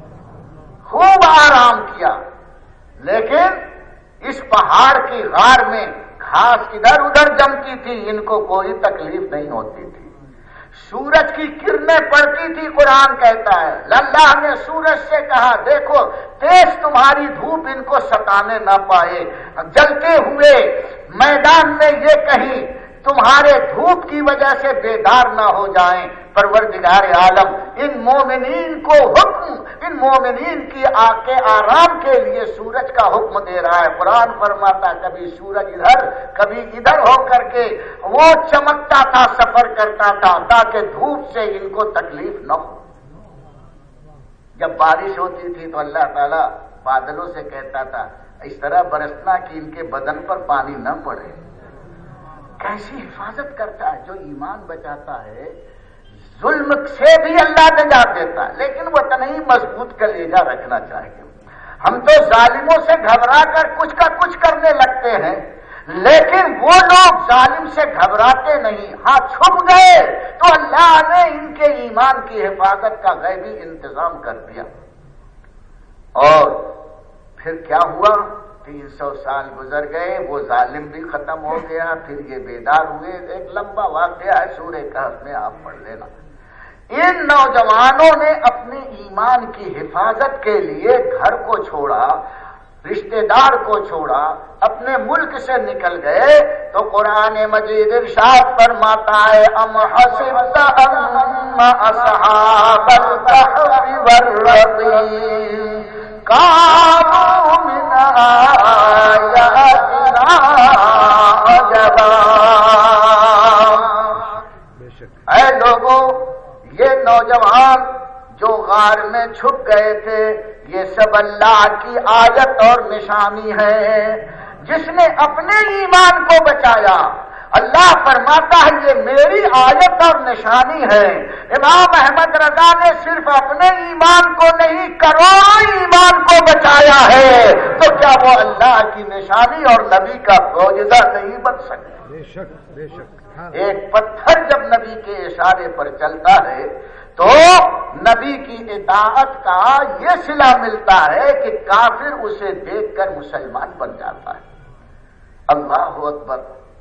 Speaker 1: خوب آرام کیا۔ لیکن اس پہاڑ کی غار میں گھاس ادھر ادھر جمتی تھی، ان کو کوئی تکلیف نہیں ہوتی تھی۔ سورج کی کرنیں پڑتی تھی، قرآن کہتا ہے، اللہ نے سورج سے کہا دیکھو تیز تمہاری دھوپ ان کو ستانے نہ پائے، جلتے ہوئے میدان میں یہ کہیں تمہارے دھوپ کی وجہ سے بیدار نہ ہو جائیں۔ پروردگار عالم ان مومنین کو حکم، ان مومنین کی آگ کے آرام کے لیے سورج کا حکم دے رہا ہے۔ قرآن فرماتا کبھی سورج ادھر کبھی ادھر ہو کر کے وہ چمکتا تھا، سفر کرتا تھا تاکہ دھوپ سے ان کو تکلیف نہ ہو۔ جب بارش ہوتی تھی تو اللہ تعالیٰ بادلوں سے کہتا تھا اس طرح برسنا کہ ان کے بدن پر پانی نہ پڑے. کیسی حفاظت کرتا ہے جو ایمان بچاتا ہے. ظلم سے بھی اللہ نجات دیتا ہے، لیکن وہ اتنی مضبوط کلیجہ رکھنا چاہیے. ہم تو ظالموں سے گھبرا کر کچھ کا کچھ کرنے لگتے ہیں، لیکن وہ لوگ ظالم سے گھبراتے نہیں. ہاں چھپ گئے تو اللہ نے ان کے ایمان کی حفاظت کا غیبی انتظام کر دیا. اور پھر کیا ہوا؟ تین سو سال گزر گئے، وہ ظالم بھی ختم ہو گیا، پھر یہ بیدار ہوئے. ایک لمبا واقعہ ہے سورہ کہف میں، آپ پڑھ لینا. ان نوجوانوں نے اپنے ایمان کی حفاظت کے لیے گھر کو چھوڑا، رشتہ دار کو چھوڑا، اپنے ملک سے نکل گئے. تو قرآن مجید ارشاد فرماتا ہے ام حسبت ان اصحاب الکہف والرقیم کانوا من آیاتنا عجبا. اے لوگوں، یہ نوجوان جو غار میں چھپ گئے تھے، یہ سب اللہ کی آیت اور نشانی ہے. جس نے اپنے ایمان کو بچایا، اللہ فرماتا ہے یہ میری آیت اور نشانی ہے. امام احمد رضا نے صرف اپنے ایمان کو نہیں، کروڑوں ایمان کو بچایا ہے، تو کیا وہ اللہ کی نشانی اور نبی کا معجزہ نہیں بن سکتا؟ بے شک بے شک. ایک پتھر جب نبی کے اشارے پر چلتا ہے تو نبی کی اطاعت کا یہ صلہ ملتا ہے کہ کافر اسے دیکھ کر مسلمان بن جاتا ہے. اللہ اکبر.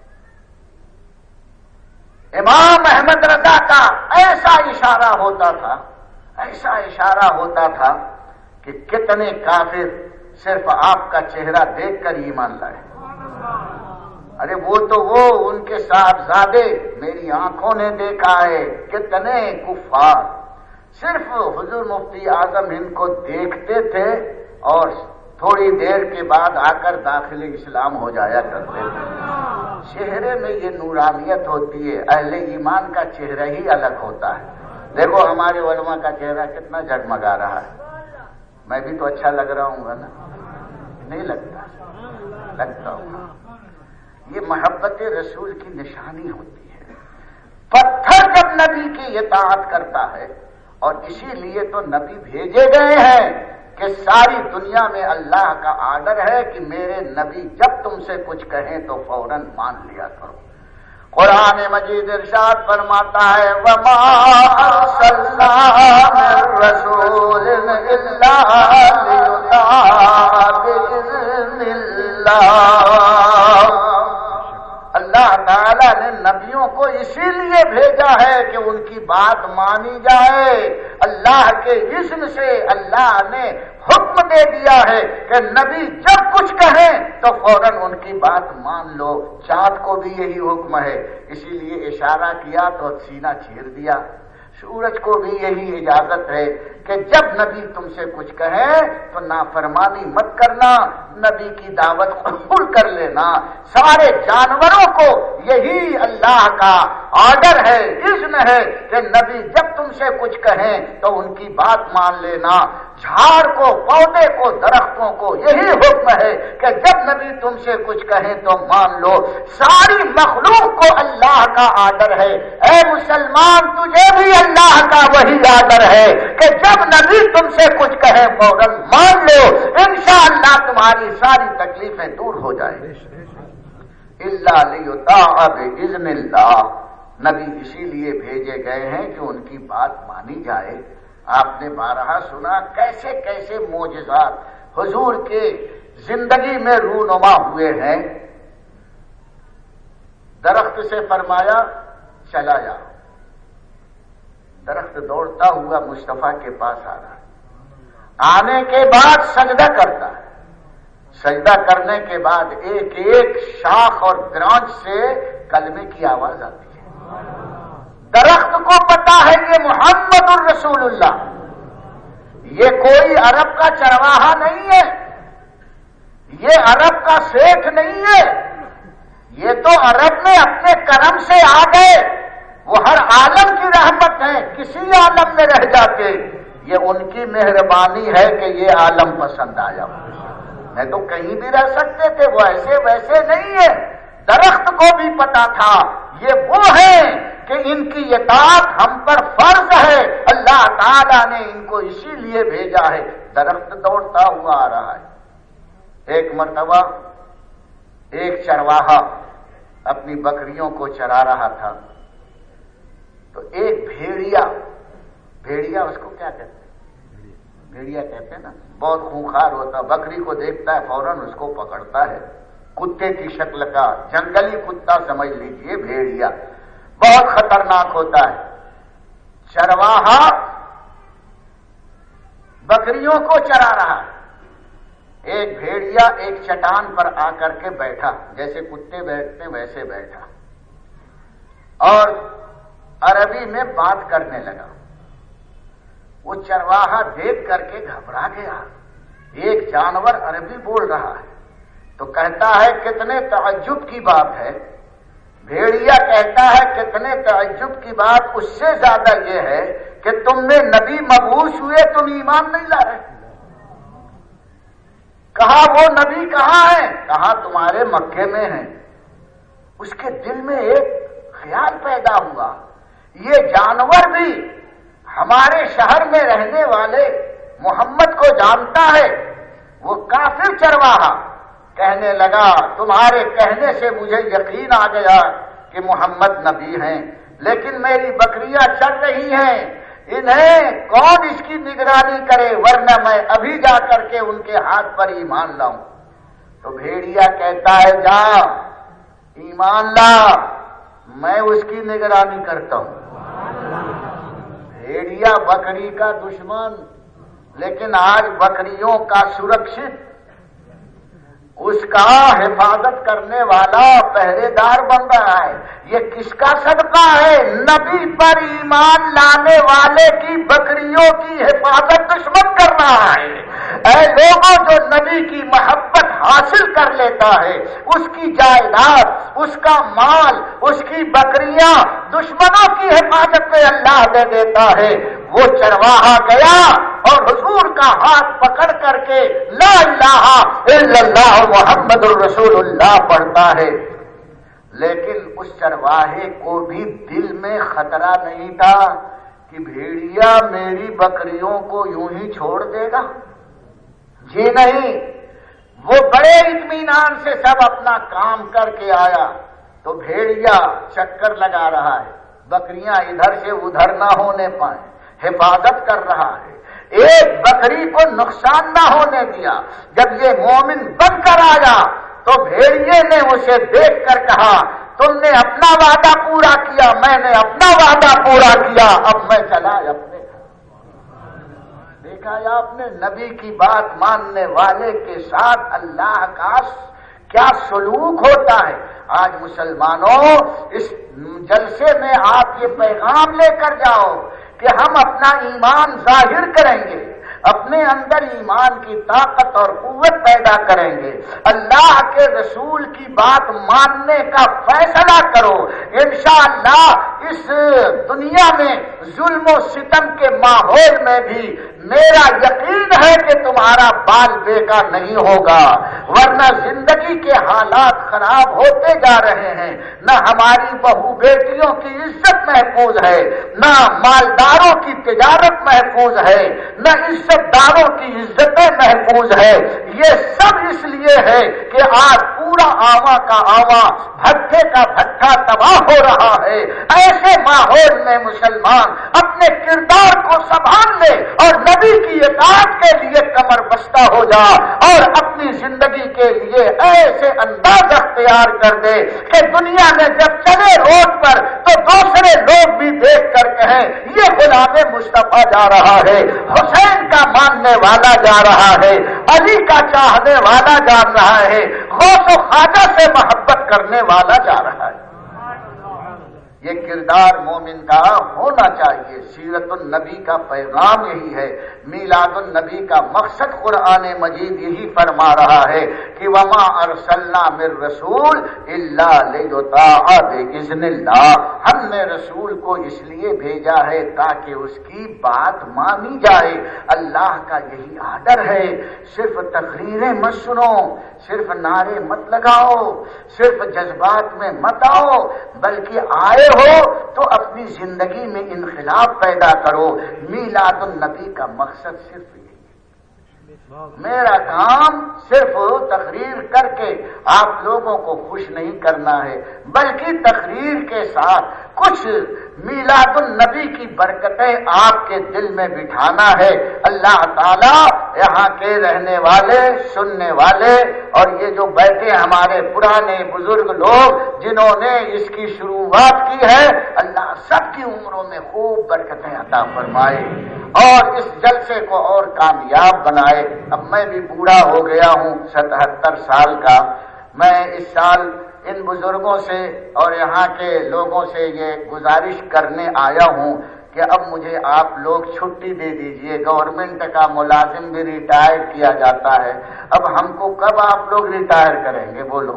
Speaker 1: امام احمد رضا کا ایسا اشارہ ہوتا تھا، ایسا اشارہ ہوتا تھا کہ کتنے کافر صرف آپ کا چہرہ دیکھ کر ایمان لائے. ارے وہ تو وہ ان کے صاحبزادے میری آنکھوں نے دیکھا ہے. کتنے کفار صرف حضور مفتی اعظم ہند کو دیکھتے تھے اور تھوڑی دیر کے بعد آ کر داخل اسلام ہو جایا کرتے تھے. چہرے میں یہ نورانیت ہوتی ہے. اہل ایمان کا چہرہ ہی الگ ہوتا ہے. دیکھو ہمارے علماء کا چہرہ کتنا جگمگا رہا ہے. میں بھی تو اچھا لگ رہا ہوں گا نا؟ نہیں لگتا؟ لگتا ہوگا. یہ محبت رسول کی نشانی ہوتی ہے. پتھر جب نبی کی اطاعت کرتا ہے، اور اسی لیے تو نبی بھیجے گئے ہیں کہ ساری دنیا میں اللہ کا آرڈر ہے کہ میرے نبی جب تم سے کچھ کہیں تو فوراً مان لیا کرو. قرآن مجید ارشاد فرماتا ہے وَمَا أَرْسَلْنَا مِن رَّسُولٍ إِلَّا لِيُطَاعَ بِإِذْنِ اللَّهِ. اللہ تعالیٰ نے نبیوں کو اسی لیے بھیجا ہے کہ ان کی بات مانی جائے. اللہ کے اذن سے اللہ نے حکم دے دیا ہے کہ نبی جب کچھ کہیں تو فوراً ان کی بات مان لو. چاند کو بھی یہی حکم ہے، اسی لیے اشارہ کیا تو سینہ چیر دیا. سورج کو بھی یہی اجازت ہے کہ جب نبی تم سے کچھ کہے تو نافرمانی مت کرنا، نبی کی دعوت قبول کر لینا. سارے جانوروں کو یہی اللہ کا آرڈر ہے، اذن ہے کہ نبی جب تم سے کچھ کہیں تو ان کی بات مان لینا. جھاڑ کو، پودے کو، درختوں کو یہی حکم ہے کہ جب نبی تم سے کچھ کہیں تو مان لو. ساری مخلوق کو اللہ کا آرڈر ہے. اے مسلمان، تجھے بھی اللہ کا وہی آرڈر ہے کہ جب نبی تم سے کچھ کہے فوراً مان لو. انشاءاللہ تمہاری ساری تکلیفیں دور ہو جائیں. الا لیطاع باذن اللہ. نبی اسی لیے بھیجے گئے ہیں کہ ان کی بات مانی جائے. آپ نے بارہا سنا کیسے کیسے معجزات حضور کے زندگی میں رونما ہوئے ہیں. درخت سے فرمایا چلا جا، درخت دوڑتا ہوا مصطفیٰ کے پاس آ رہا ہے. آنے کے بعد سجدہ کرتا ہے. سجدہ کرنے کے بعد ایک ایک شاخ اور برانچ سے کلمے کی آواز آتی ہے. درخت کو پتا ہے کہ محمد الرسول اللہ، یہ کوئی عرب کا چرواہا نہیں ہے، یہ عرب کا سیٹھ نہیں ہے، یہ تو عرب میں اپنے کرم سے آ گئے. وہ ہر عالم کی رحمت ہے، کسی عالم میں رہ جاتے، یہ ان کی مہربانی ہے کہ یہ عالم پسند آیا. میں تو کہیں بھی رہ سکتے تھے، وہ ایسے ویسے نہیں ہے۔ درخت کو بھی پتا تھا یہ وہ ہے کہ ان کی اطاعت ہم پر فرض ہے، اللہ تعالیٰ نے ان کو اسی لیے بھیجا ہے۔ درخت دوڑتا ہوا آ رہا ہے۔ ایک مرتبہ ایک چرواہا اپنی بکریوں کو چرا رہا تھا، تو ایک بھیڑیا بھیڑیا اس کو کیا کہتے ہیں؟ بھیڑیا کہتے ہیں نا، بہت خونخوار ہوتا، بکری کو دیکھتا ہے فوراً اس کو پکڑتا ہے، کتے کی شکل کا، جنگلی کتا سمجھ لیجئے بھیڑیا، بہت خطرناک ہوتا ہے۔ چرواہا بکریوں کو چرا رہا ہے، ایک بھیڑیا ایک چٹان پر آ کر کے بیٹھا، جیسے کتے بیٹھتے ویسے بیٹھا، اور عربی میں بات کرنے لگا۔ وہ چرواہا دیکھ کر کے گھبرا گیا، ایک جانور عربی بول رہا ہے، تو کہتا ہے کتنے تعجب کی بات ہے۔ بھیڑیا کہتا ہے کتنے تعجب کی بات، اس سے زیادہ یہ ہے کہ تم میں نبی مبعوث ہوئے، تم ایمان نہیں لا رہے۔ کہا وہ نبی کہاں ہے؟ کہا تمہارے مکے میں ہیں۔ اس کے دل میں ایک خیال پیدا ہوا، یہ جانور بھی ہمارے شہر میں رہنے والے محمد کو جانتا ہے۔ وہ کافر چرواہا کہنے لگا تمہارے کہنے سے مجھے یقین آ گیا کہ محمد نبی ہیں، لیکن میری بکریاں چل رہی ہیں، انہیں کون اس کی نگرانی کرے، ورنہ میں ابھی جا کر کے ان کے ہاتھ پر ایمان لاؤں۔ تو بھیڑیا کہتا ہے جا ایمان لا، میں اس کی نگرانی کرتا ہوں۔ بھیڑیا بکری کا دشمن، لیکن آج بکریوں کا سرکشت، اس کا حفاظت کرنے والا پہرے دار بن رہا ہے۔ یہ کس کا صدقہ ہے؟ نبی پر ایمان لانے والے کی بکریوں کی حفاظت دشمن کر رہا ہے۔ اے لوگوں، جو نبی کی محبت حاصل کر لیتا ہے، اس کی جائیداد، اس کا مال، اس کی بکریاں دشمنوں کی حفاظت میں اللہ دے دیتا ہے۔ وہ چرواہا گیا اور حضور کا ہاتھ پکڑ کر کے لا الہ الا اللہ محمد الرسول اللہ پڑھتا ہے، لیکن اس چرواہے کو بھی دل میں خطرہ نہیں تھا کہ بھیڑیا میری بکریوں کو یوں ہی چھوڑ دے گا۔ جی نہیں، وہ بڑے اطمینان سے سب اپنا کام کر کے آیا، تو بھیڑیا چکر لگا رہا ہے، بکریاں ادھر سے ادھر نہ ہونے پائیں، حفاظت کر رہا ہے، ایک بکری کو نقصان نہ ہونے دیا۔ جب یہ مومن بن کر آیا تو بھیڑیے نے اسے دیکھ کر کہا تم نے اپنا وعدہ پورا کیا، میں نے اپنا وعدہ پورا کیا، اب میں چلا اپنے گھر۔ دیکھا یا آپ نے نبی کی بات ماننے والے کے ساتھ اللہ کا کیا سلوک ہوتا ہے۔ آج مسلمانوں اس جلسے میں آپ یہ پیغام لے کر جاؤ کہ ہم اپنا ایمان ظاہر کریں گے، اپنے اندر ایمان کی طاقت اور قوت پیدا کریں گے، اللہ کے رسول کی بات ماننے کا فیصلہ کرو۔ انشاءاللہ اس دنیا میں ظلم و ستم کے ماحول میں بھی میرا یقین ہے کہ تمہارا بال بیکا نہیں ہوگا، ورنہ زندگی کے حالات خراب ہوتے جا رہے ہیں، نہ ہماری بہو بیٹیوں کی عزت محفوظ ہے، نہ مالداروں کی تجارت محفوظ ہے، نہ عزت داروں کی عزتیں محفوظ ہے۔ یہ سب اس لیے ہے کہ آج پورا آواں کا آواں، بھٹے کا بھٹا تباہ ہو رہا ہے۔ ایسے ماحول میں مسلمان اپنے کردار کو سنبھال لے اور نبی کی اطاعت کے لیے کمر بستہ ہو جا، اور اپنی زندگی کے لیے ایسے انداز اختیار کر دے کہ دنیا میں جب چلے روڈ پر تو دوسرے لوگ بھی دیکھ کر کہیں یہ غلام مصطفیٰ جا رہا ہے، حسین کا ماننے والا جا رہا ہے، علی کا چاہنے والا جا رہا ہے، غوث و خواجہ سے محبت کرنے والا جا رہا ہے۔ یہ کردار مومن کا ہونا چاہیے. سیرت النبی کا پیغام یہی ہے. میلاد النبی کا مقصد قرآن مجید یہی فرما رہا ہے کہ وما ارسلنا من رسول الا لیطاع باذن اللہ. ہم نے رسول کو اس لیے بھیجا ہے تاکہ اس کی بات مانی جائے. اللہ کا یہی آرڈر ہے. صرف تقریریں مت سنو، صرف نعرے مت لگاؤ، صرف جذبات میں مت آؤ، بلکہ آئے ہو تو اپنی زندگی میں انقلاب پیدا کرو. میلاد النبی کا مقصد صرف یہ ہے. میرا کام صرف تقریر کر کے آپ لوگوں کو خوش نہیں کرنا ہے، بلکہ تقریر کے ساتھ کچھ میلاد النبی کی برکتیں آپ کے دل میں بٹھانا ہے. اللہ تعالیٰ یہاں کے رہنے والے، سننے والے اور یہ جو بیٹھے ہمارے پرانے بزرگ لوگ جنہوں نے اس کی شروعات کی ہے، اللہ سب کی عمروں میں خوب برکتیں عطا فرمائے اور اس جلسے کو اور کامیاب بنائے. اب میں بھی بوڑھا ہو گیا ہوں، ستہتر سال کا. میں اس سال ان بزرگوں سے اور یہاں کے لوگوں سے یہ گزارش کرنے آیا ہوں کہ اب مجھے آپ لوگ چھٹی دے دیجئے. گورنمنٹ کا ملازم بھی ریٹائر کیا جاتا ہے، اب ہم کو کب آپ لوگ ریٹائر کریں گے؟ بولو.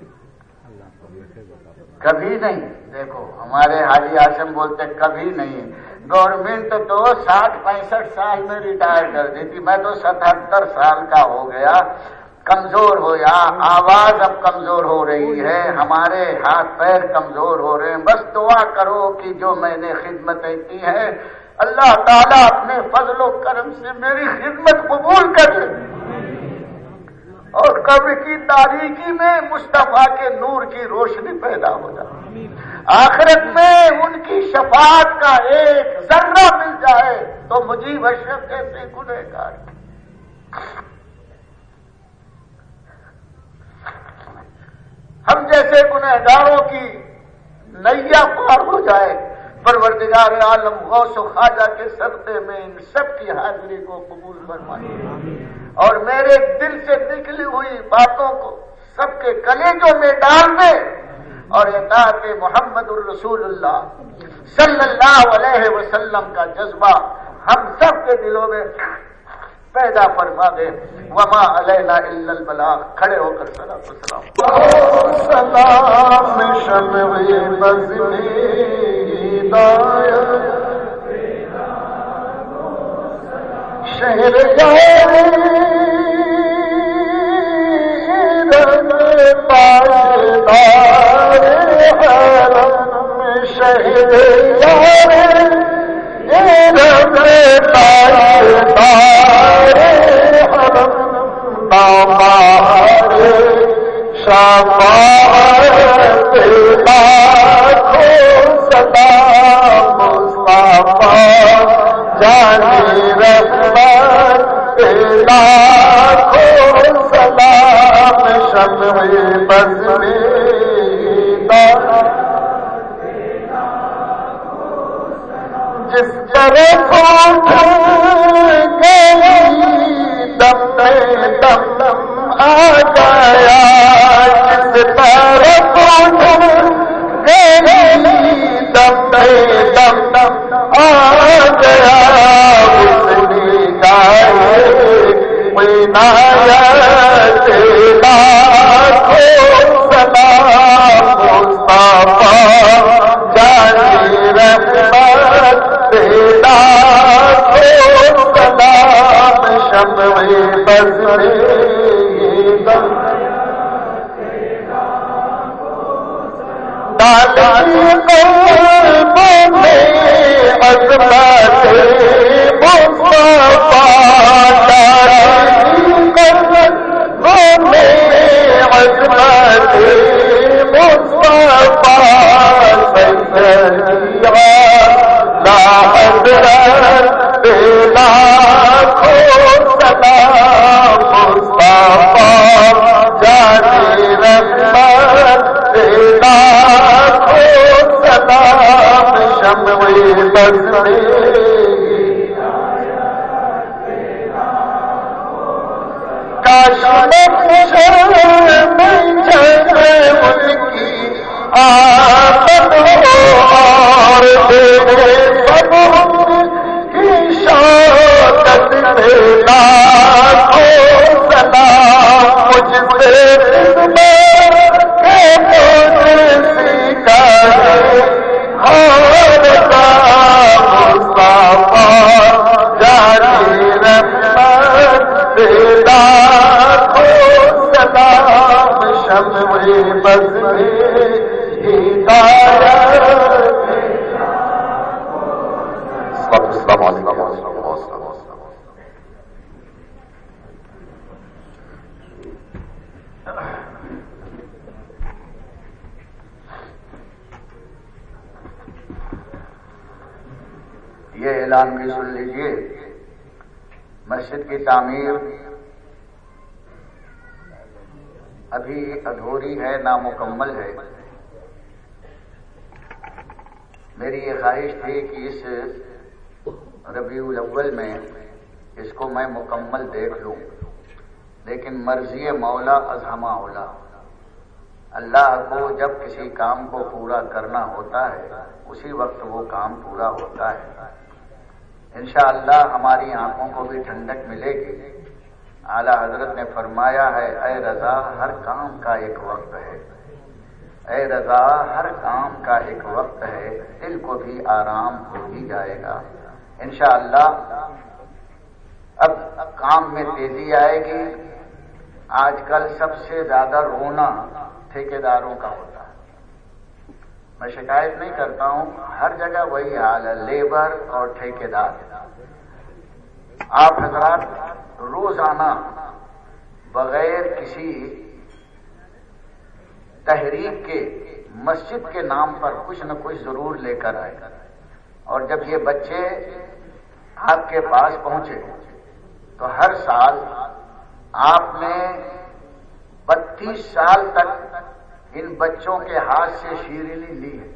Speaker 1: کبھی نہیں. دیکھو ہمارے حاجی ہاشم بولتے کبھی نہیں. گورنمنٹ تو ساٹھ پینسٹھ سال میں ریٹائر کر دیتی. میں تو ستہتر سال کا ہو گیا، کمزور ہو یا آواز اب کمزور ہو رہی ہے، ہمارے ہاتھ پیر کمزور ہو رہے ہیں. بس دعا کرو کہ جو میں نے خدمتیں کی ہیں اللہ تعالیٰ اپنے فضل و کرم سے میری خدمت قبول کرے اور قبر کی تاریکی میں مصطفیٰ کے نور کی روشنی پیدا ہو جائے. آخرت میں ان کی شفاعت کا ایک ذرہ مل جائے تو مجیب اشرف کیسے گنہگار. ہم جیسے گنہگاروں کی نیا پار ہو جائے. پروردگار عالم غوث و خواجہ کے صدقے میں ان سب کی حاضری کو قبول فرمائے اور میرے دل سے نکلی ہوئی باتوں کو سب کے کلیجوں میں ڈال دے اور اطاعت محمد الرسول اللہ صلی اللہ علیہ وسلم کا جذبہ ہم سب کے دلوں میں پیدا فرما دے. وما علینا الا البلاغ. کھڑے ہو کر صلاۃ والسلام. سلام شمعِ بزمِ ہدایت شہر جانے رن پائیدار حرم شہر جانے رن پائیدار حرم داماد شفاعت لاکھوں سلام مصطفیٰ جانی رحمت لاکھوں سلام شمع بزمِ ہدایت جس طرف اٹھ گئی دم میں دم دم آ گیا. جس طرف اٹھ گئی دم میں دم دم آ گیا. اس نے گائے عنایت لاکھوں سلام مصطفیٰ جانی رحمت لاکھوں سلام شمع بزمِ ڈالی قلبوں میں عظمت مصطفیٰ ڈالی قلبوں میں عظمت مصطفیٰ سیدیا لا حضرت لاکھوں سلام مصطفیٰ جانی رحمت لاکھوں سلام شمع بزمِ کاش محشر میں جگہ میں بس ہدایت السلام علیکم. یہ اعلان بھی سن لیجئے، مسجد کی تعمیر ابھی ادھوری ہے، نامکمل ہے. میری یہ خواہش تھی کہ اس ربیع الاول میں اس کو میں مکمل دیکھ لوں، لیکن مرضی مولا از ہمہ اولا. اللہ کو جب کسی کام کو پورا کرنا ہوتا ہے اسی وقت وہ کام پورا ہوتا ہے. انشاءاللہ ہماری آنکھوں کو بھی ٹھنڈک ملے گی. اعلیٰ حضرت نے فرمایا ہے اے رضا ہر کام کا ایک وقت ہے، اے رضا ہر کام کا ایک وقت ہے، دل کو بھی آرام ہو ہی جائے گا انشاءاللہ. اب کام میں تیزی آئے گی. آج کل سب سے زیادہ رونا ٹھیکیداروں کا ہوتا ہے. میں شکایت نہیں کرتا ہوں، ہر جگہ وہی حال ہے، لیبر اور ٹھیکیدار. آپ حضرات روزانہ بغیر کسی تحریک کے مسجد کے نام پر کچھ نہ کچھ ضرور لے کر آئے. اور جب یہ بچے آپ کے پاس پہنچے تو ہر سال آپ نے بتیس سال تک ان بچوں کے ہاتھ سے شیرینی لی ہے.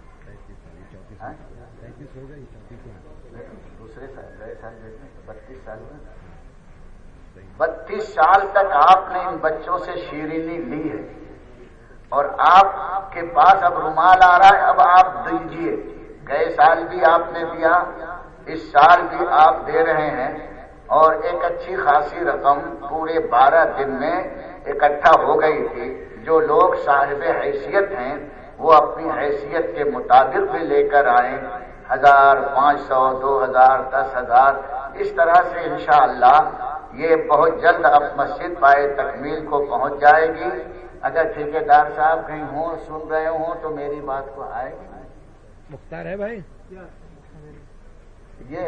Speaker 1: دوسرے سال گئے سال بتیس سال میں بتیس سال تک آپ نے ان بچوں سے شیرینی لی ہے. اور آپ کے پاس اب رومال آ رہا ہے، اب آپ دیجیے. گئے سال بھی آپ نے دیا، اس سال بھی آپ دے رہے ہیں. اور ایک اچھی خاصی رقم پورے بارہ دن میں اکٹھا ہو گئی تھی. جو لوگ صاحب حیثیت ہیں وہ اپنی حیثیت کے مطابق بھی لے کر آئیں، ہزار، پانچ سو، دو ہزار، دس ہزار. اس طرح سے انشاءاللہ یہ بہت جلد اب مسجد پائے تکمیل کو پہنچ جائے گی. اگر ٹھیکیدار صاحب کہیں ہوں سن رہے ہوں تو میری بات کو آئے گی.
Speaker 2: مختار ہے بھائی،
Speaker 1: یہ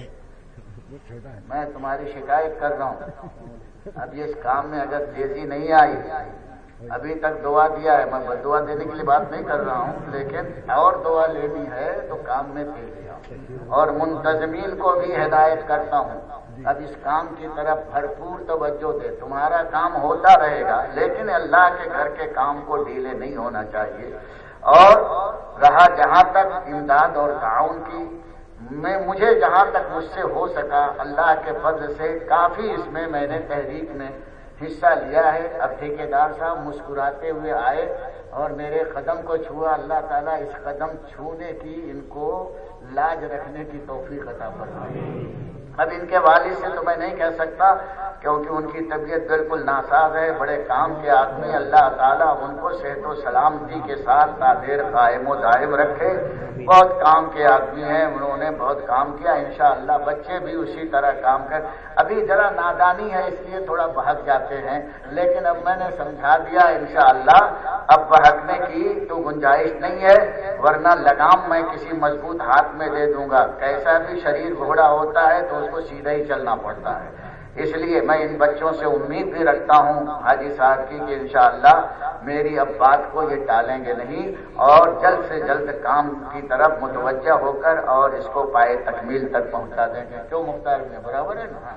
Speaker 1: میں تمہاری شکایت کر رہا ہوں. اب یہ اس کام میں اگر تیزی نہیں آئی، ابھی تک دعا دیا ہے، میں دعا دینے کے لیے بات نہیں کر رہا ہوں، لیکن اور دعا لینی ہے تو کام میں تیزی آؤ. اور منتظمین کو بھی ہدایت کرتا ہوں اب اس کام کی طرف بھرپور توجہ دے. تمہارا کام ہوتا رہے گا لیکن اللہ کے گھر کے کام کو ڈھیلے نہیں ہونا چاہیے. اور رہا جہاں تک امداد اور تعاون کی، میں مجھے جہاں تک مجھ سے ہو سکا اللہ کے فضل سے کافی اس میں میں نے تحریک میں حصہ لیا ہے. اب ٹھیکیدار صاحب مسکراتے ہوئے آئے اور میرے قدم کو چھوا. اللہ تعالیٰ اس قدم چھونے کی ان کو لاج رکھنے کی توفیق عطا فرمائے. اب ان کے والد سے تو میں نہیں کہہ سکتا کیونکہ ان کی طبیعت بالکل ناساز ہے، بڑے کام کے آدمی. اللہ تعالیٰ ان کو صحت و سلامتی کے ساتھ تادیر قائم و دائم رکھے. بہت کام کے آدمی ہیں، انہوں نے بہت کام کیا. انشاءاللہ بچے بھی اسی طرح کام کر. ابھی ذرا نادانی ہے اس لیے تھوڑا بہک جاتے ہیں، لیکن اب میں نے سمجھا دیا انشاءاللہ اب بہکنے کی تو گنجائش نہیں ہے، ورنہ لگام میں کسی مضبوط ہاتھ میں دے دوں گا. کیسا بھی شریر گھوڑا ہوتا ہے تو اس کو سیدھا ہی چلنا پڑتا ہے. اس لیے میں ان بچوں سے امید بھی رکھتا ہوں حاجی صاحب کی کہ انشاءاللہ میری اب بات کو یہ ٹالیں گے نہیں اور جلد سے جلد کام کی طرف متوجہ ہو کر اور اس کو پائے تکمیل تک پہنچا دیں گے. کیوں مختار میں برابر ہے نا؟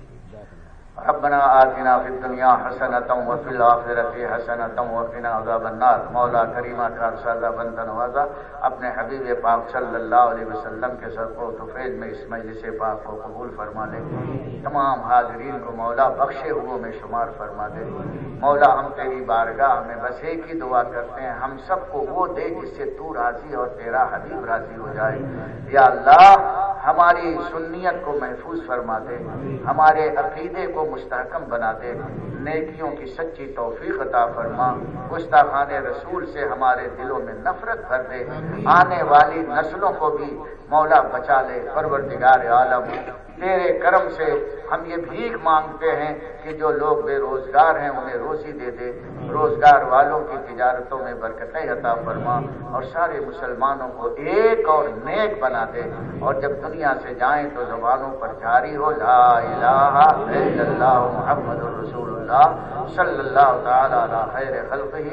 Speaker 1: ربنا آتنا فی الدنیا حسنۃ وفی الآخرۃ حسنۃ وقنا عذاب النار. مولا کریمہ کا سادہ بندہ نوازا اپنے حبیب پاک صلی اللہ علیہ وسلم کے صدقہ و فیض میں اس مجلس پاک کو قبول فرما لے. تمام حاضرین کو مولا بخشے ہوئے میں شمار فرما دے. مولا ہم تیری بارگاہ میں بس ایک ہی دعا کرتے ہیں، ہم سب کو وہ دے جس سے تو راضی اور تیرا حبیب راضی ہو جائے. یا اللہ ہماری سنیت کو محفوظ فرما دے، ہمارے عقیدے کو مستحکم بنا دے، نیکیوں کی سچی توفیق عطا فرما. گستاخان رسول سے ہمارے دلوں میں نفرت کر دے. آنے والی نسلوں کو بھی مولا بچا لے. پروردگار عالم تیرے کرم سے ہم یہ بھیک مانگتے ہیں کہ جو لوگ بے روزگار ہیں انہیں روزی دے دے، روزگار والوں کی تجارتوں میں برکتیں عطا فرما، اور سارے مسلمانوں کو ایک اور نیک بنا دے، اور جب دنیا سے جائیں تو زبانوں پر جاری ہو لا الہ الا اللہ محمد الرسول اللہ صلی اللہ تعالی علی خیر خلقہ